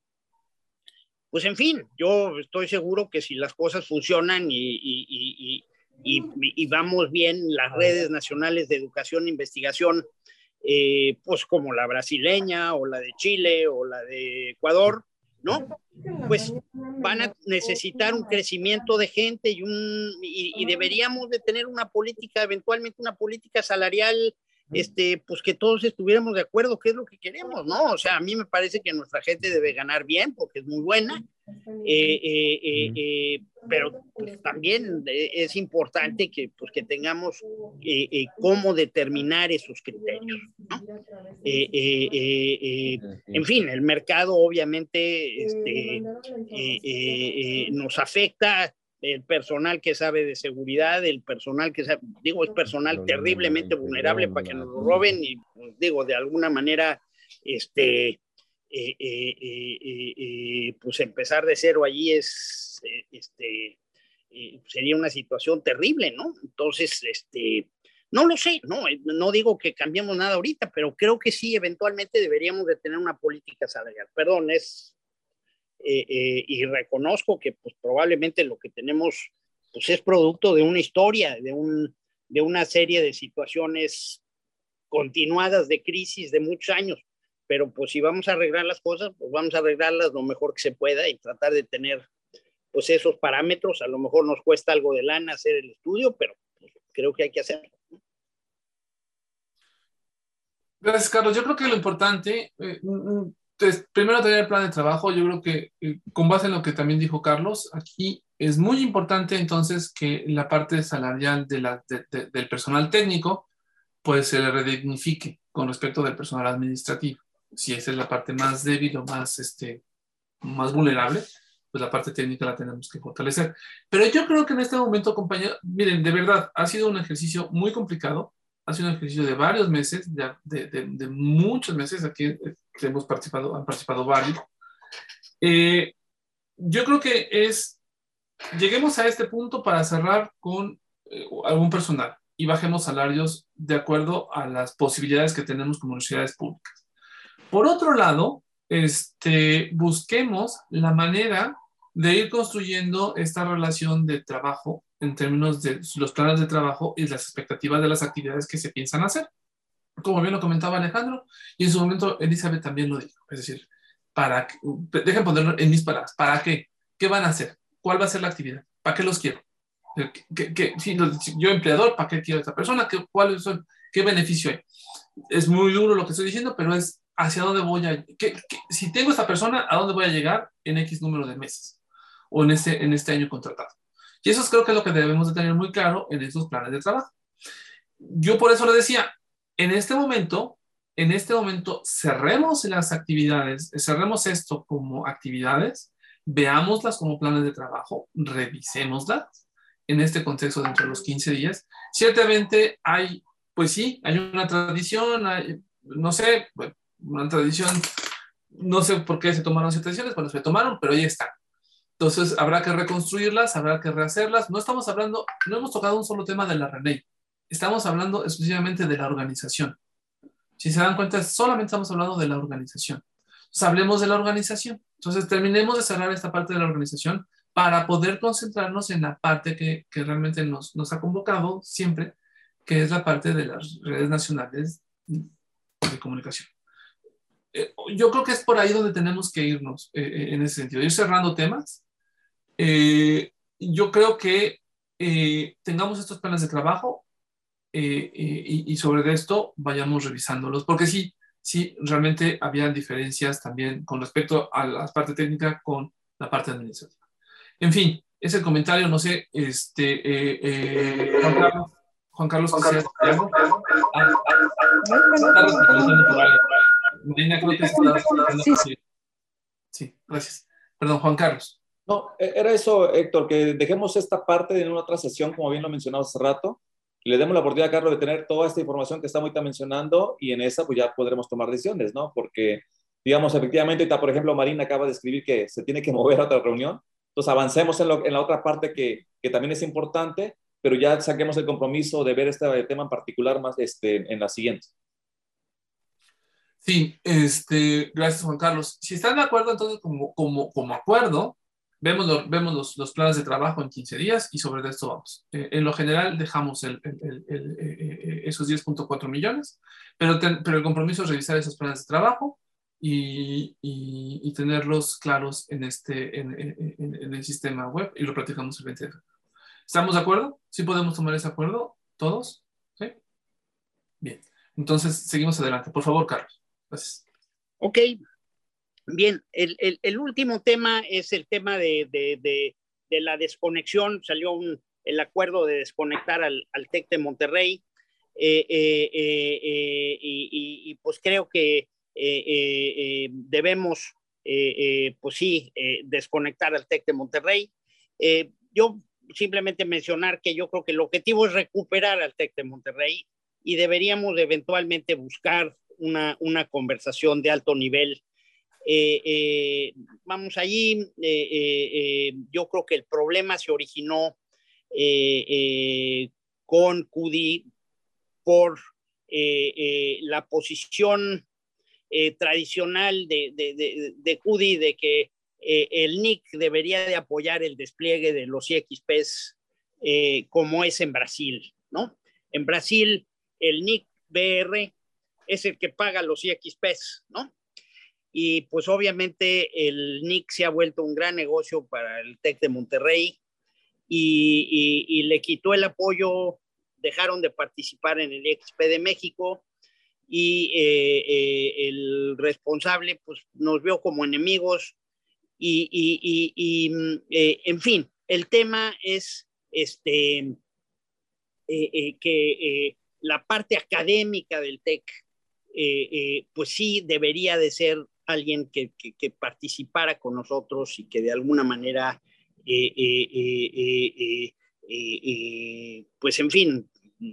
Pues en fin, yo estoy seguro que si las cosas funcionan y, y, y, y, y vamos bien, las redes nacionales de educación e investigación, eh, pues como la brasileña o la de Chile o la de Ecuador, ¿no? Pues van a necesitar un crecimiento de gente y, un, y, y deberíamos de tener una política, eventualmente una política salarial, este, pues que todos estuviéramos de acuerdo qué es lo que queremos, ¿no? O sea, a mí me parece que nuestra gente debe ganar bien porque es muy buena, eh, eh, eh, eh, pero pues, también es importante que, pues, que tengamos eh, eh, cómo determinar esos criterios, ¿no? Eh, eh, eh, eh, en fin, el mercado obviamente este, eh, eh, eh, nos afecta. El personal que sabe de seguridad, el personal que sabe, digo, es personal terriblemente vulnerable para que nos lo roben y, pues, digo, de alguna manera, este, eh, eh, eh, eh, eh, pues empezar de cero allí es, eh, este, eh, sería una situación terrible, ¿no? Entonces, este, no lo sé, no, no digo que cambiemos nada ahorita, pero creo que sí, eventualmente deberíamos de tener una política salarial. Perdón, es... Eh, eh, y reconozco que pues, probablemente lo que tenemos pues, es producto de una historia, de, un, de una serie de situaciones continuadas de crisis de muchos años, pero pues si vamos a arreglar las cosas, pues vamos a arreglarlas lo mejor que se pueda y tratar de tener pues esos parámetros. A lo mejor nos cuesta algo de lana hacer el estudio, pero pues, creo que hay que hacerlo. Gracias, Carlos. Yo creo que lo importante... Eh, Entonces, primero tener el plan de trabajo. Yo creo que eh, con base en lo que también dijo Carlos, aquí es muy importante entonces que la parte salarial de la, de, de, del personal técnico pues se le redignifique con respecto del personal administrativo. Si esa es la parte más débil o más, este, más vulnerable, pues la parte técnica la tenemos que fortalecer. Pero yo creo que en este momento, compañeros, miren, de verdad, ha sido un ejercicio muy complicado. Ha sido un ejercicio de varios meses, de, de, de, de muchos meses. Aquí hemos participado, han participado varios. Eh, yo creo que es, lleguemos a este punto para cerrar con eh, algún personal y bajemos salarios de acuerdo a las posibilidades que tenemos como universidades públicas. Por otro lado, este, busquemos la manera de ir construyendo esta relación de trabajo en términos de los planes de trabajo y las expectativas de las actividades que se piensan hacer. Como bien lo comentaba Alejandro, y en su momento Elizabeth también lo dijo. Es decir, para, dejen ponerlo en mis palabras, ¿para qué? ¿Qué van a hacer? ¿Cuál va a ser la actividad? ¿Para qué los quiero? ¿Qué, qué, si yo empleador, ¿para qué quiero a esta persona? ¿Qué, cuáles son, ¿Qué beneficio hay? Es muy duro lo que estoy diciendo, pero es hacia dónde voy a... ¿qué, qué, si tengo esta persona, ¿a dónde voy a llegar en X número de meses? O en este, en este año contratado. Y eso creo que es lo que debemos de tener muy claro en estos planes de trabajo. Yo por eso le decía, en este momento, en este momento cerremos las actividades, cerremos esto como actividades, veámoslas como planes de trabajo, revisémoslas en este contexto dentro de los quince días. Ciertamente hay, pues sí, hay una tradición, hay, no sé, bueno, una tradición, no sé por qué se tomaron ciertas decisiones, bueno, se tomaron, pero ahí están. Entonces, habrá que reconstruirlas, habrá que rehacerlas. No estamos hablando, no hemos tocado un solo tema de la RENEI. Estamos hablando exclusivamente de la organización. Si se dan cuenta, solamente estamos hablando de la organización. Entonces, hablemos de la organización. Entonces, terminemos de cerrar esta parte de la organización para poder concentrarnos en la parte que, que realmente nos, nos ha convocado siempre, que es la parte de las redes nacionales de comunicación. Eh, yo creo que es por ahí donde tenemos que irnos eh, en ese sentido, ir cerrando temas. Eh, yo creo que eh, tengamos estos planes de trabajo eh, eh, y, y sobre esto vayamos revisándolos, porque sí, sí, realmente había diferencias también con respecto a la parte técnica con la parte administrativa. En fin, ese comentario, no sé, este, eh, eh, Juan Carlos, Juan Carlos, Juan Carlos, ¿qué hago? Ah, Marina, creo que está... Sí. Sí, gracias. Perdón, Juan Carlos. No, era eso, Héctor, que dejemos esta parte en una otra sesión, como bien lo mencionaba hace rato, le demos la oportunidad a Carlos de tener toda esta información que está ahorita mencionando y en esa pues ya podremos tomar decisiones, ¿no? Porque, digamos, efectivamente, ahorita, por ejemplo, Marina acaba de escribir que se tiene que mover a otra reunión, entonces avancemos en, lo, en la otra parte que, que también es importante, pero ya saquemos el compromiso de ver este tema en particular más este, en la siguiente. Sí, este, gracias Juan Carlos. Si están de acuerdo, entonces como, como, como acuerdo, vemos, lo, vemos los, los planes de trabajo en quince días y sobre esto vamos. Eh, en lo general dejamos el, el, el, el, el, esos diez punto cuatro millones, pero, ten, pero el compromiso es revisar esos planes de trabajo y, y, y tenerlos claros en, este, en, en, en, en el sistema web y lo platicamos el veinte de febrero. ¿Estamos de acuerdo? ¿Sí podemos tomar ese acuerdo? ¿Todos? ¿Sí? Bien. Entonces, seguimos adelante. Por favor, Carlos. Gracias. Ok. Bien. El, el, el último tema es el tema de, de, de, de la desconexión. Salió un, el acuerdo de desconectar al, al TEC de Monterrey. Eh, eh, eh, eh, y, y, y pues creo que eh, eh, eh, debemos, eh, eh, pues sí, eh, desconectar al TEC de Monterrey. Eh, yo simplemente mencionar que yo creo que el objetivo es recuperar al TEC de Monterrey y deberíamos eventualmente buscar una, una conversación de alto nivel. Eh, eh, vamos allí, eh, eh, eh, yo creo que el problema se originó eh, eh, con C U D I por eh, eh, la posición eh, tradicional de, de, de, de C U D I de que eh, el N I C debería de apoyar el despliegue de los I X Ps eh, como es en Brasil, ¿no? En Brasil el N I C B R es el que paga los I X Ps, ¿no? Y pues obviamente el N I C se ha vuelto un gran negocio para el TEC de Monterrey y, y, y le quitó el apoyo, dejaron de participar en el I X P de México y eh, eh, el responsable pues nos vio como enemigos y, y, y, y eh, en fin, el tema es este, eh, eh, que eh, la parte académica del TEC eh, eh, pues sí debería de ser alguien que, que, que participara con nosotros y que de alguna manera eh, eh, eh, eh, eh, eh, pues en fin,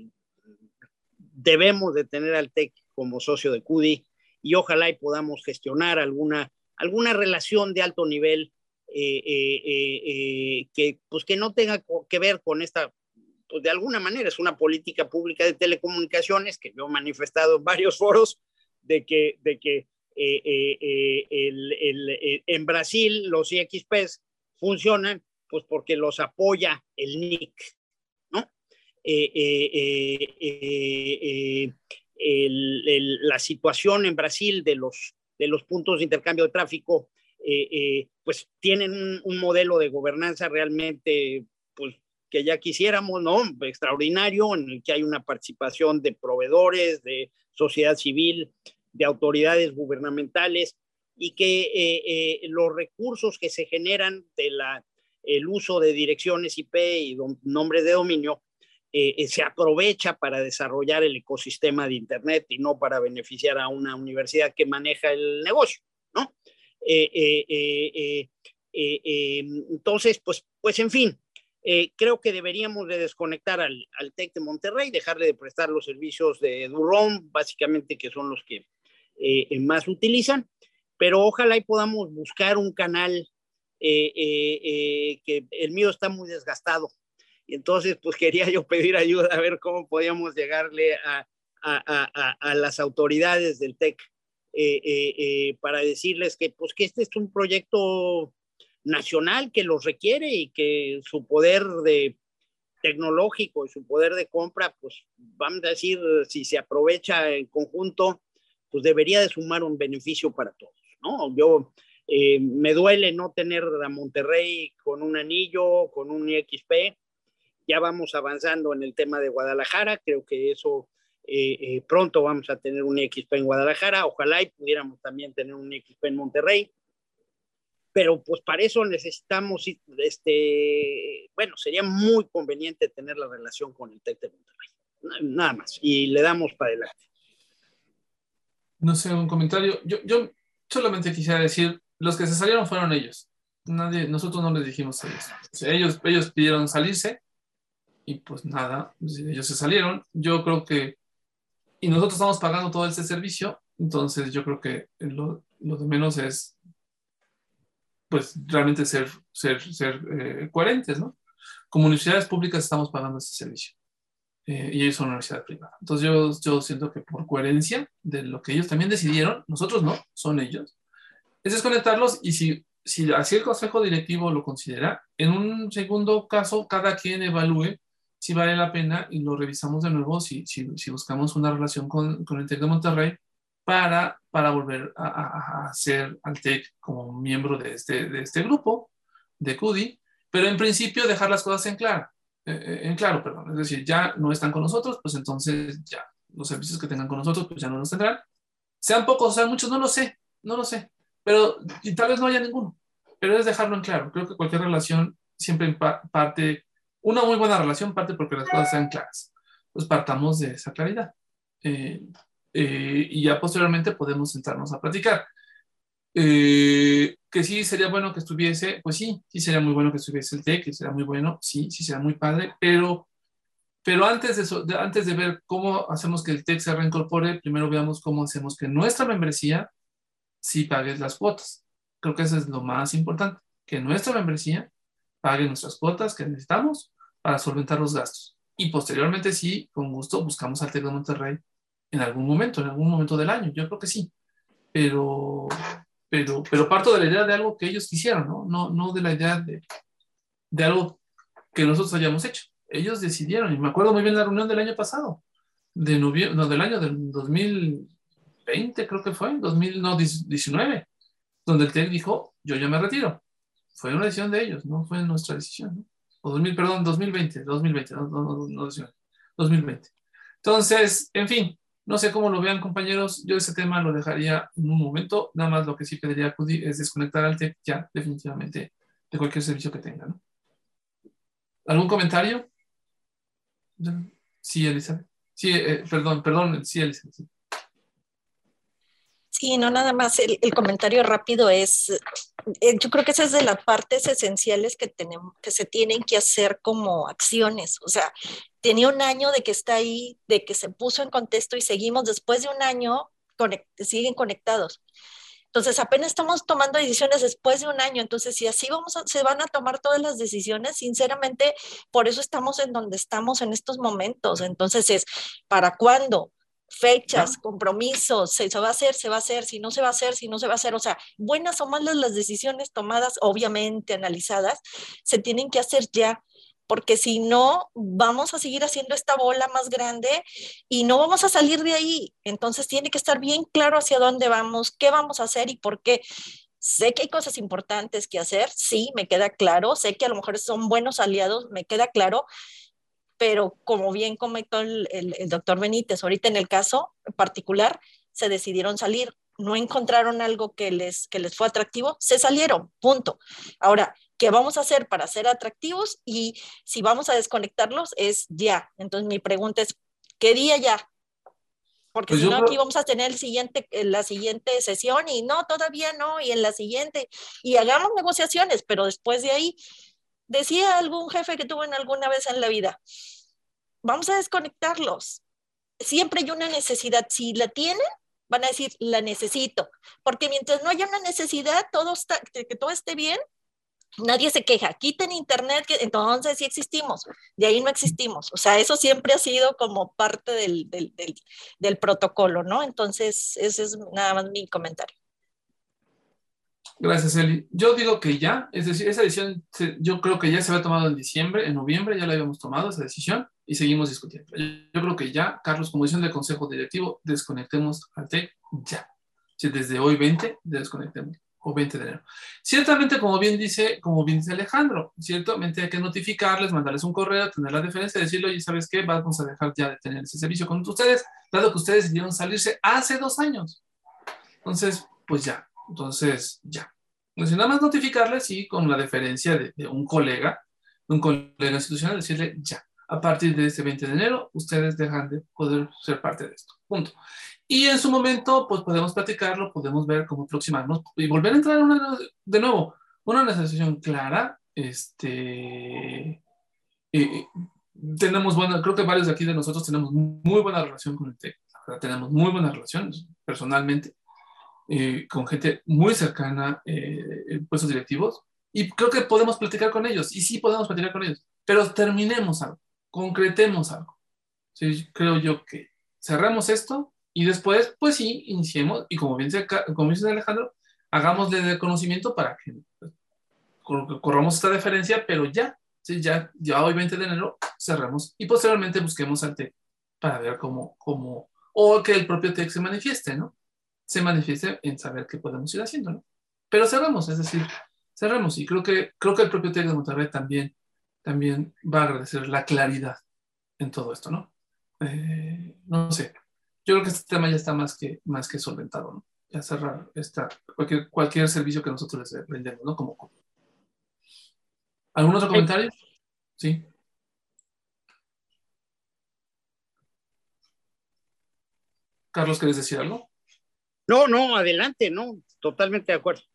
debemos de tener al TEC como socio de C U D I y ojalá y podamos gestionar alguna, alguna relación de alto nivel eh, eh, eh, eh, que, pues que no tenga que ver con esta, pues de alguna manera es una política pública de telecomunicaciones que yo he manifestado en varios foros de que, de que eh, eh, eh, el, el, el, en Brasil los I X Ps funcionan pues porque los apoya el N I C, ¿no? Eh, eh, eh, eh, eh, el, el, la situación en Brasil de los, de los puntos de intercambio de tráfico, eh, eh, pues tienen un, un modelo de gobernanza realmente, pues que ya quisiéramos, ¿no? Extraordinario, en el que hay una participación de proveedores, de sociedad civil, de autoridades gubernamentales, y que eh, eh, los recursos que se generan de la, el uso de direcciones I P y nombres de dominio eh, eh, se aprovecha para desarrollar el ecosistema de Internet y no para beneficiar a una universidad que maneja el negocio, ¿no? Eh, eh, eh, eh, eh, eh, entonces, pues, pues en fin, eh, creo que deberíamos de desconectar al, al TEC de Monterrey, dejarle de prestar los servicios de Durón, básicamente, que son los que eh, más utilizan, pero ojalá y podamos buscar un canal eh, eh, eh, que el mío está muy desgastado. Y entonces, pues quería yo pedir ayuda a ver cómo podíamos llegarle a, a, a, a las autoridades del TEC eh, eh, eh, para decirles que, pues, que este es un proyecto nacional que los requiere y que su poder de tecnológico y su poder de compra, pues vamos a decir, si se aprovecha en conjunto, pues debería de sumar un beneficio para todos, ¿no? Yo eh, me duele no tener a Monterrey con un anillo, con un I X P. Ya vamos avanzando en el tema de Guadalajara, creo que eso eh, eh, pronto vamos a tener un I X P en Guadalajara, ojalá y pudiéramos también tener un I X P en Monterrey, pero pues para eso necesitamos, este, bueno, sería muy conveniente tener la relación con el TEC de Monterrey, nada más, y le damos para adelante. No sé, un comentario. Yo, yo solamente quisiera decir, los que se salieron fueron ellos. Nadie, nosotros no les dijimos a ellos. O sea, ellos, ellos pidieron salirse y pues nada, ellos se salieron. Yo creo que, y nosotros estamos pagando todo este servicio, entonces yo creo que lo, lo de menos es, pues realmente ser, ser, ser eh, coherentes, ¿no? Como universidades públicas estamos pagando este servicio. Eh, y ellos son una universidad privada. Entonces yo, yo siento que por coherencia de lo que ellos también decidieron, nosotros no, son ellos, es desconectarlos y si, si así el consejo directivo lo considera, en un segundo caso cada quien evalúe si vale la pena y lo revisamos de nuevo, si, si, si buscamos una relación con, con el TEC de Monterrey para, para volver a, a, a ser al TEC como miembro de este, de este grupo de C U D I, pero en principio dejar las cosas en claro. Eh, en claro, perdón, es decir, ya no están con nosotros, pues entonces ya los servicios que tengan con nosotros, pues ya no los tendrán. Sean pocos, sean muchos, no lo sé, no lo sé, pero y tal vez no haya ninguno, pero es dejarlo en claro. Creo que cualquier relación siempre pa parte, una muy buena relación parte porque las cosas sean claras. Pues partamos de esa claridad. Eh, eh, y ya posteriormente podemos sentarnos a platicar. Eh, que sí sería bueno que estuviese, pues sí, sí sería muy bueno que estuviese el TEC, que sería muy bueno, sí, sí sería muy padre, pero, pero antes, de eso, de, antes de ver cómo hacemos que el TEC se reincorpore, primero veamos cómo hacemos que nuestra membresía sí pague las cuotas. Creo que eso es lo más importante, que nuestra membresía pague nuestras cuotas que necesitamos para solventar los gastos. Y posteriormente sí, con gusto, buscamos al TEC de Monterrey en algún momento, en algún momento del año, yo creo que sí, pero... Pero, pero parto de la idea de algo que ellos quisieron, ¿no? No, no de la idea de, de algo que nosotros hayamos hecho. Ellos decidieron, y me acuerdo muy bien la reunión del año pasado, de noviembre, no, del año del dos mil veinte, creo que fue, dos mil, no, diecinueve, donde el TEC dijo, yo ya me retiro. Fue una decisión de ellos, no fue nuestra decisión, ¿no? O dos mil, perdón, dos mil veinte, dos mil veinte, no, no, no, no, dos mil veinte. Entonces, en fin, no sé cómo lo vean, compañeros. Yo ese tema lo dejaría en un momento. Nada más lo que sí pediría a C U D I es desconectar al TEC ya, definitivamente, de cualquier servicio que tenga, ¿no? ¿Algún comentario? Sí, Elizabeth. Sí, eh, perdón, perdón, sí, Elizabeth. Sí. Sí, no, nada más el, el comentario rápido es, eh, yo creo que esas es de las partes esenciales que, tenemos, que se tienen que hacer como acciones. O sea, tenía un año de que está ahí, de que se puso en contexto y seguimos después de un año, conect, siguen conectados. Entonces, apenas estamos tomando decisiones después de un año. Entonces, si así vamos a, se van a tomar todas las decisiones, sinceramente, por eso estamos en donde estamos en estos momentos. Entonces, es, ¿para cuándo? Fechas, compromisos, se, se va a hacer, se va a hacer, si no se va a hacer, si no se va a hacer, o sea, buenas o malas las decisiones tomadas, obviamente analizadas, se tienen que hacer ya, porque si no, vamos a seguir haciendo esta bola más grande y no vamos a salir de ahí. Entonces tiene que estar bien claro hacia dónde vamos, qué vamos a hacer y por qué. Sé que hay cosas importantes que hacer, sí, me queda claro, sé que a lo mejor son buenos aliados, me queda claro, pero como bien comentó el, el, el doctor Benítez, ahorita en el caso particular se decidieron salir, no encontraron algo que les, que les fue atractivo, se salieron, punto. Ahora, ¿qué vamos a hacer para ser atractivos? Y si vamos a desconectarlos es ya. Entonces mi pregunta es, ¿qué día ya? Porque pues si no, creo... aquí vamos a tener el siguiente, la siguiente sesión y no, todavía no, y en la siguiente, y hagamos negociaciones, pero después de ahí, decía algún jefe que tuve en alguna vez en la vida, vamos a desconectarlos. Siempre hay una necesidad. Si la tienen, van a decir, la necesito. Porque mientras no haya una necesidad, todo está, que todo esté bien, nadie se queja. Quiten internet, que, entonces sí existimos. De ahí no existimos. O sea, eso siempre ha sido como parte del, del, del, del protocolo, ¿no? Entonces, ese es nada más mi comentario. Gracias, Eli. Yo digo que ya, es decir, esa decisión yo creo que ya se había tomado en diciembre, en noviembre ya la habíamos tomado esa decisión y seguimos discutiendo. Yo, yo creo que ya, Carlos, como decisión del Consejo Directivo, desconectemos al TEC ya. Si desde hoy veinte, desconectemos, o veinte de enero. Ciertamente, como bien dice, como bien dice Alejandro, ciertamente hay que notificarles, mandarles un correo, tener la deferencia, decirle, oye, ¿sabes qué? Vamos a dejar ya de tener ese servicio con ustedes, dado que ustedes decidieron salirse hace dos años. Entonces, pues ya. Entonces, ya. Entonces, nada más notificarles y con la deferencia de, de un colega, de un colega institucional, decirle ya. A partir de este veinte de enero, ustedes dejan de poder ser parte de esto. Punto. Y en su momento, pues podemos platicarlo, podemos ver cómo aproximarnos y volver a entrar una, de nuevo, una negociación clara, este, eh, tenemos buena, creo que varios de aquí de nosotros tenemos muy buena relación con el TEC, tenemos muy buena relación personalmente, eh, con gente muy cercana eh, en puestos directivos, y creo que podemos platicar con ellos, y sí podemos platicar con ellos, pero terminemos algo, concretemos algo. Sí, creo yo que cerremos esto y después, pues sí, iniciemos, y como bien dice, como dice Alejandro, hagámosle de conocimiento para que corramos esta diferencia, pero ya, ¿sí? ya, ya hoy veinte de enero cerramos y posteriormente busquemos al TEC para ver cómo, cómo, o que el propio TEC se manifieste, ¿no? Se manifieste en saber qué podemos ir haciendo, ¿no? Pero cerramos, es decir, cerramos, y creo que, creo que el propio TEC de Monterrey también, también va a agradecer la claridad en todo esto, ¿no? Eh, no sé, yo creo que este tema ya está más que, más que solventado, ¿no? Ya cerrar esta, cualquier, cualquier servicio que nosotros les brindemos, ¿no? Como, ¿algún otro comentario? Sí. Carlos, ¿quieres decir algo? No, no, adelante, no, totalmente de acuerdo.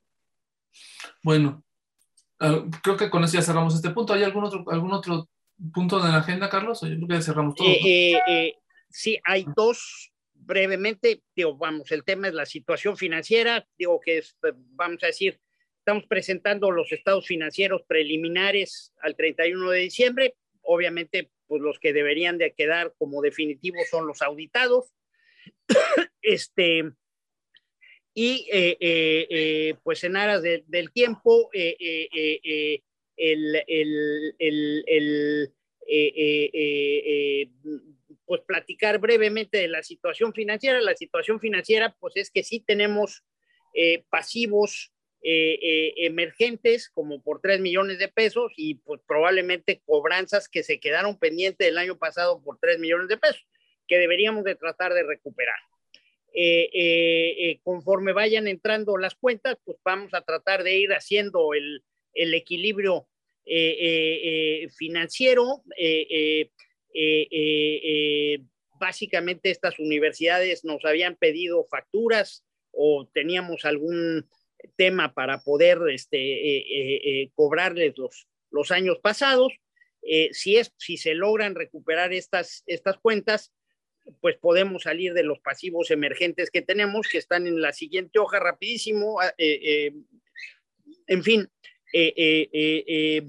Bueno, uh, creo que con eso ya cerramos este punto. ¿Hay algún otro, algún otro punto de la agenda, Carlos? Yo creo que ya cerramos todo, eh, ¿no? eh, eh, sí, hay dos, brevemente, digo, vamos, el tema es la situación financiera, digo que es, vamos a decir, estamos presentando los estados financieros preliminares al treinta y uno de diciembre, obviamente, pues los que deberían de quedar como definitivos son los auditados, este, y eh, eh, eh, pues en aras de, del tiempo, eh, eh, eh, el, el, el, el eh, eh, eh, pues platicar brevemente de la situación financiera. La situación financiera, pues es que sí tenemos eh, pasivos eh, eh, emergentes como por tres millones de pesos y pues probablemente cobranzas que se quedaron pendientes del año pasado por tres millones de pesos, que deberíamos de tratar de recuperar. Eh, eh, eh, conforme vayan entrando las cuentas, pues vamos a tratar de ir haciendo el, el equilibrio eh, eh, eh, financiero. Eh, eh, eh, eh, eh, básicamente estas universidades nos habían pedido facturas o teníamos algún tema para poder este, eh, eh, eh, cobrarles los, los años pasados. Eh, si, es, si se logran recuperar estas, estas cuentas, pues podemos salir de los pasivos emergentes que tenemos, que están en la siguiente hoja rapidísimo. Eh, eh, en fin, eh, eh, eh,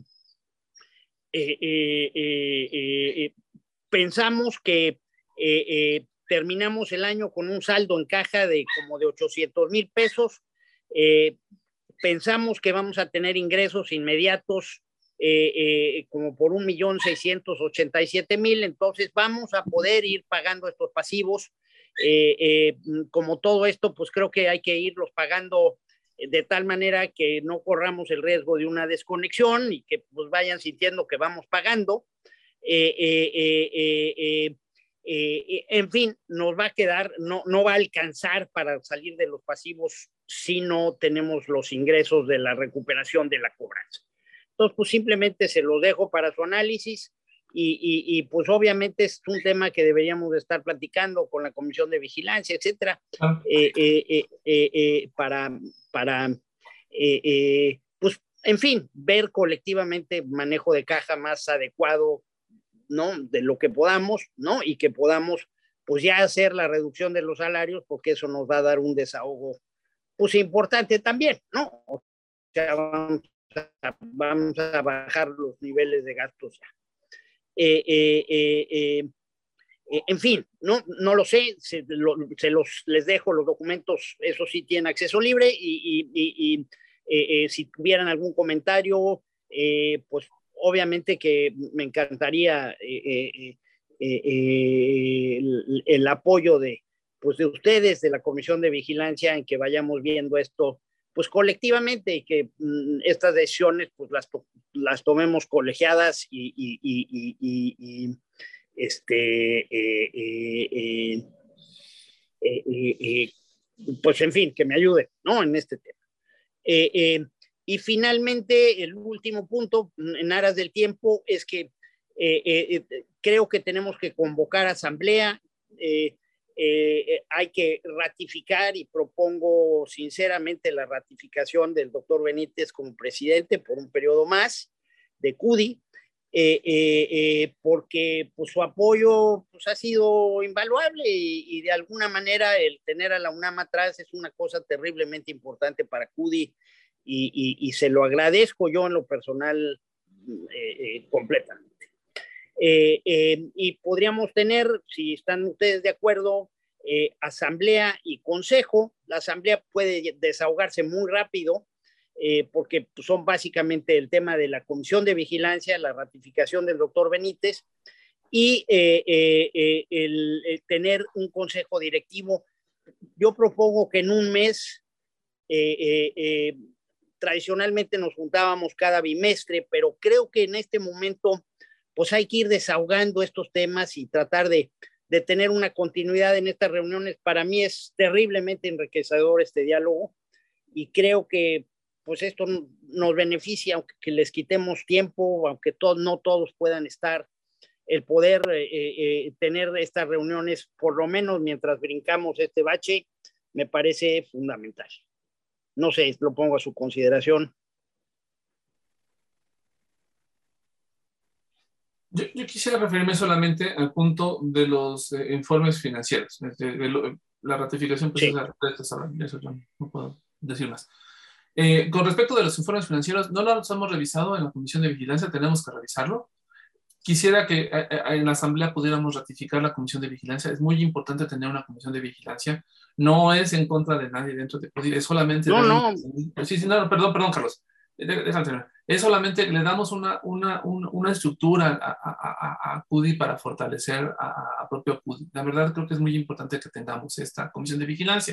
eh, eh, eh, eh, pensamos que eh, eh, terminamos el año con un saldo en caja de como de ochocientos mil pesos. Eh, pensamos que vamos a tener ingresos inmediatos Eh, eh, como por un millón seiscientos ochenta y siete mil, entonces vamos a poder ir pagando estos pasivos. Eh, eh, como todo esto, pues creo que hay que irlos pagando de tal manera que no corramos el riesgo de una desconexión y que pues vayan sintiendo que vamos pagando. Eh, eh, eh, eh, eh, eh, en fin, nos va a quedar, no, no va a alcanzar para salir de los pasivos si no tenemos los ingresos de la recuperación de la cobranza. Entonces, pues simplemente se lo dejo para su análisis y, y, y pues obviamente es un tema que deberíamos de estar platicando con la Comisión de Vigilancia, etcétera, Ah. eh, eh, eh, eh, eh, para, para eh, eh, pues, en fin, ver colectivamente manejo de caja más adecuado, ¿no? De lo que podamos, ¿no? Y que podamos, pues ya hacer la reducción de los salarios, porque eso nos va a dar un desahogo, pues importante también, ¿no? O sea, vamos vamos a bajar los niveles de gastos. Eh, eh, eh, eh, en fin, no, no lo sé, se, lo, se los les dejo los documentos, eso sí tienen acceso libre y, y, y, y eh, eh, si tuvieran algún comentario, eh, pues obviamente que me encantaría eh, eh, eh, eh, el, el apoyo de, pues de ustedes, de la Comisión de Vigilancia, en que vayamos viendo esto pues colectivamente y que mm, estas decisiones pues las, to las tomemos colegiadas y, y, y, y, y este eh, eh, eh, eh, eh, pues en fin, que me ayude, ¿no? En este tema. Eh, eh, y finalmente, el último punto, en aras del tiempo, es que eh, eh, creo que tenemos que convocar asamblea. Eh, Eh, hay que ratificar y propongo sinceramente la ratificación del doctor Benítez como presidente por un periodo más de C U D I. eh, eh, eh, porque pues, su apoyo pues, ha sido invaluable y, y de alguna manera el tener a la UNAM atrás es una cosa terriblemente importante para CUDI y, y, y se lo agradezco yo en lo personal eh, eh, completamente. Eh, eh, y podríamos tener, si están ustedes de acuerdo, eh, asamblea y consejo. La asamblea puede desahogarse muy rápido, eh, porque pues, son básicamente el tema de la comisión de vigilancia, la ratificación del doctor Benítez y eh, eh, eh, el, el tener un consejo directivo. Yo propongo que en un mes, eh, eh, eh, tradicionalmente nos juntábamos cada bimestre, pero creo que en este momento pues hay que ir desahogando estos temas y tratar de, de tener una continuidad en estas reuniones. Para mí es terriblemente enriquecedor este diálogo y creo que pues esto nos beneficia, aunque les quitemos tiempo, aunque to no todos puedan estar, el poder eh, eh, tener estas reuniones, por lo menos mientras brincamos este bache, me parece fundamental. No sé, lo pongo a su consideración. Yo, yo quisiera referirme solamente al punto de los eh, informes financieros. De, de, de lo, la ratificación, pues, sí. es, eso yo no puedo decir más. Eh, con respecto de los informes financieros, no los hemos revisado en la Comisión de Vigilancia, tenemos que revisarlo. Quisiera que a, a, en la Asamblea pudiéramos ratificar la Comisión de Vigilancia. Es muy importante tener una Comisión de Vigilancia. No es en contra de nadie dentro de CUDI, es solamente... No, no. Sí, sí, no, perdón, perdón, Carlos. Déjame terminar. Es solamente le damos una, una, una, una estructura a, a, a, a CUDI para fortalecer a, a propio CUDI. La verdad creo que es muy importante que tengamos esta Comisión de Vigilancia.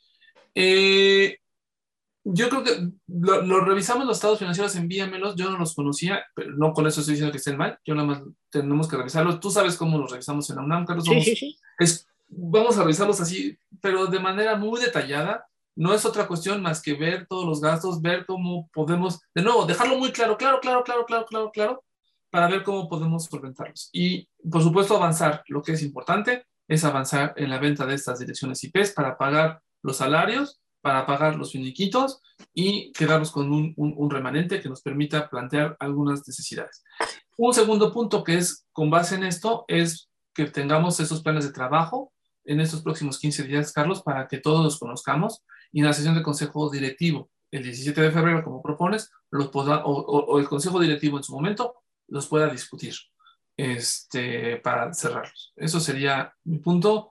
Eh, Yo creo que lo, lo revisamos los estados financieros, envíamelos, yo no los conocía, pero no con eso estoy diciendo que estén mal, yo nada más tenemos que revisarlos. Tú sabes cómo los revisamos en la UNAM, Carlos. Vamos, sí, sí, sí. Es, vamos a revisarlos así, pero de manera muy detallada. No es otra cuestión más que ver todos los gastos, ver cómo podemos, de nuevo, dejarlo muy claro, claro, claro, claro, claro, claro, claro, para ver cómo podemos solventarlos. Y, por supuesto, avanzar. Lo que es importante es avanzar en la venta de estas direcciones I Pes para pagar los salarios, para pagar los finiquitos y quedarnos con un, un, un remanente que nos permita plantear algunas necesidades. Un segundo punto que es con base en esto es que tengamos esos planes de trabajo en estos próximos quince días, Carlos, para que todos los conozcamos y en la sesión de consejo directivo el diecisiete de febrero, como propones, los pueda, o, o, o el consejo directivo en su momento los pueda discutir este, para cerrarlos. Eso sería mi punto.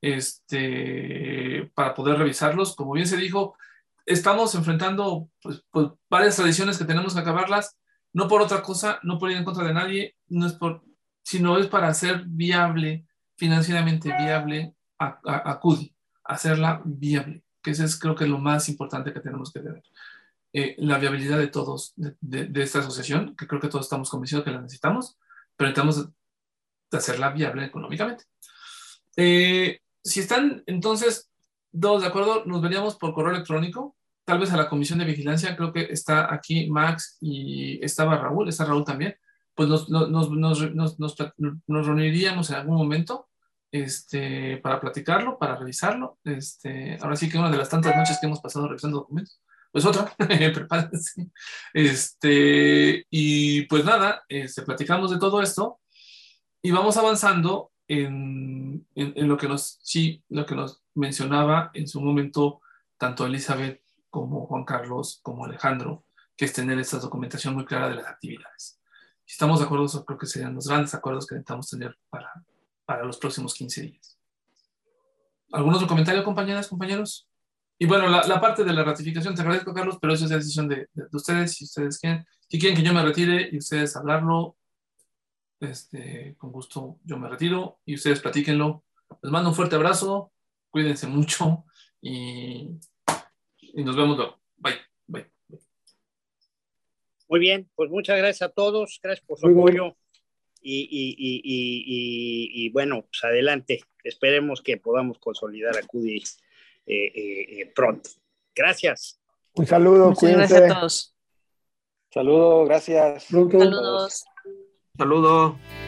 Este, para poder revisarlos. Como bien se dijo, estamos enfrentando pues, pues, varias tradiciones que tenemos que acabarlas, no por otra cosa, no por ir en contra de nadie, no es por, sino es para hacer viable, financieramente viable a, a, a CUDI, hacerla viable, que eso es creo que es lo más importante que tenemos que tener. Eh, la viabilidad de todos, de, de, de esta asociación, que creo que todos estamos convencidos que la necesitamos, pero necesitamos de hacerla viable económicamente. Eh, Si están, entonces, todos de acuerdo, nos veríamos por correo electrónico, tal vez a la Comisión de Vigilancia, creo que está aquí Max y estaba Raúl, está Raúl también, pues nos, nos, nos, nos, nos, nos reuniríamos en algún momento este, para platicarlo, para revisarlo. Este, ahora sí que una de las tantas noches que hemos pasado revisando documentos, pues otra, prepárense. Este, y pues nada, este, platicamos de todo esto y vamos avanzando En, en, en lo que nos sí, lo que nos mencionaba en su momento tanto Elizabeth como Juan Carlos como Alejandro, que es tener esta documentación muy clara de las actividades. Si estamos de acuerdo, creo que serían los grandes acuerdos que necesitamos tener para, para los próximos quince días. ¿Algún otro comentario, compañeras, compañeros? Y bueno, la, la parte de la ratificación, te agradezco, Carlos, pero eso es decisión de, de, de ustedes. Si ustedes quieren, si quieren que yo me retire y ustedes hablarlo, Este, con gusto yo me retiro y ustedes platíquenlo. Les mando un fuerte abrazo, cuídense mucho y, y nos vemos luego. Bye, bye, bye. Muy bien, pues muchas gracias a todos, gracias por su Muy apoyo bueno. y, y, y, y, y, y bueno, pues adelante. Esperemos que podamos consolidar a CUDI eh, eh, pronto. Gracias. Un saludo, muchas cuídense. gracias a todos. Saludos, gracias. Saludos. Saludos.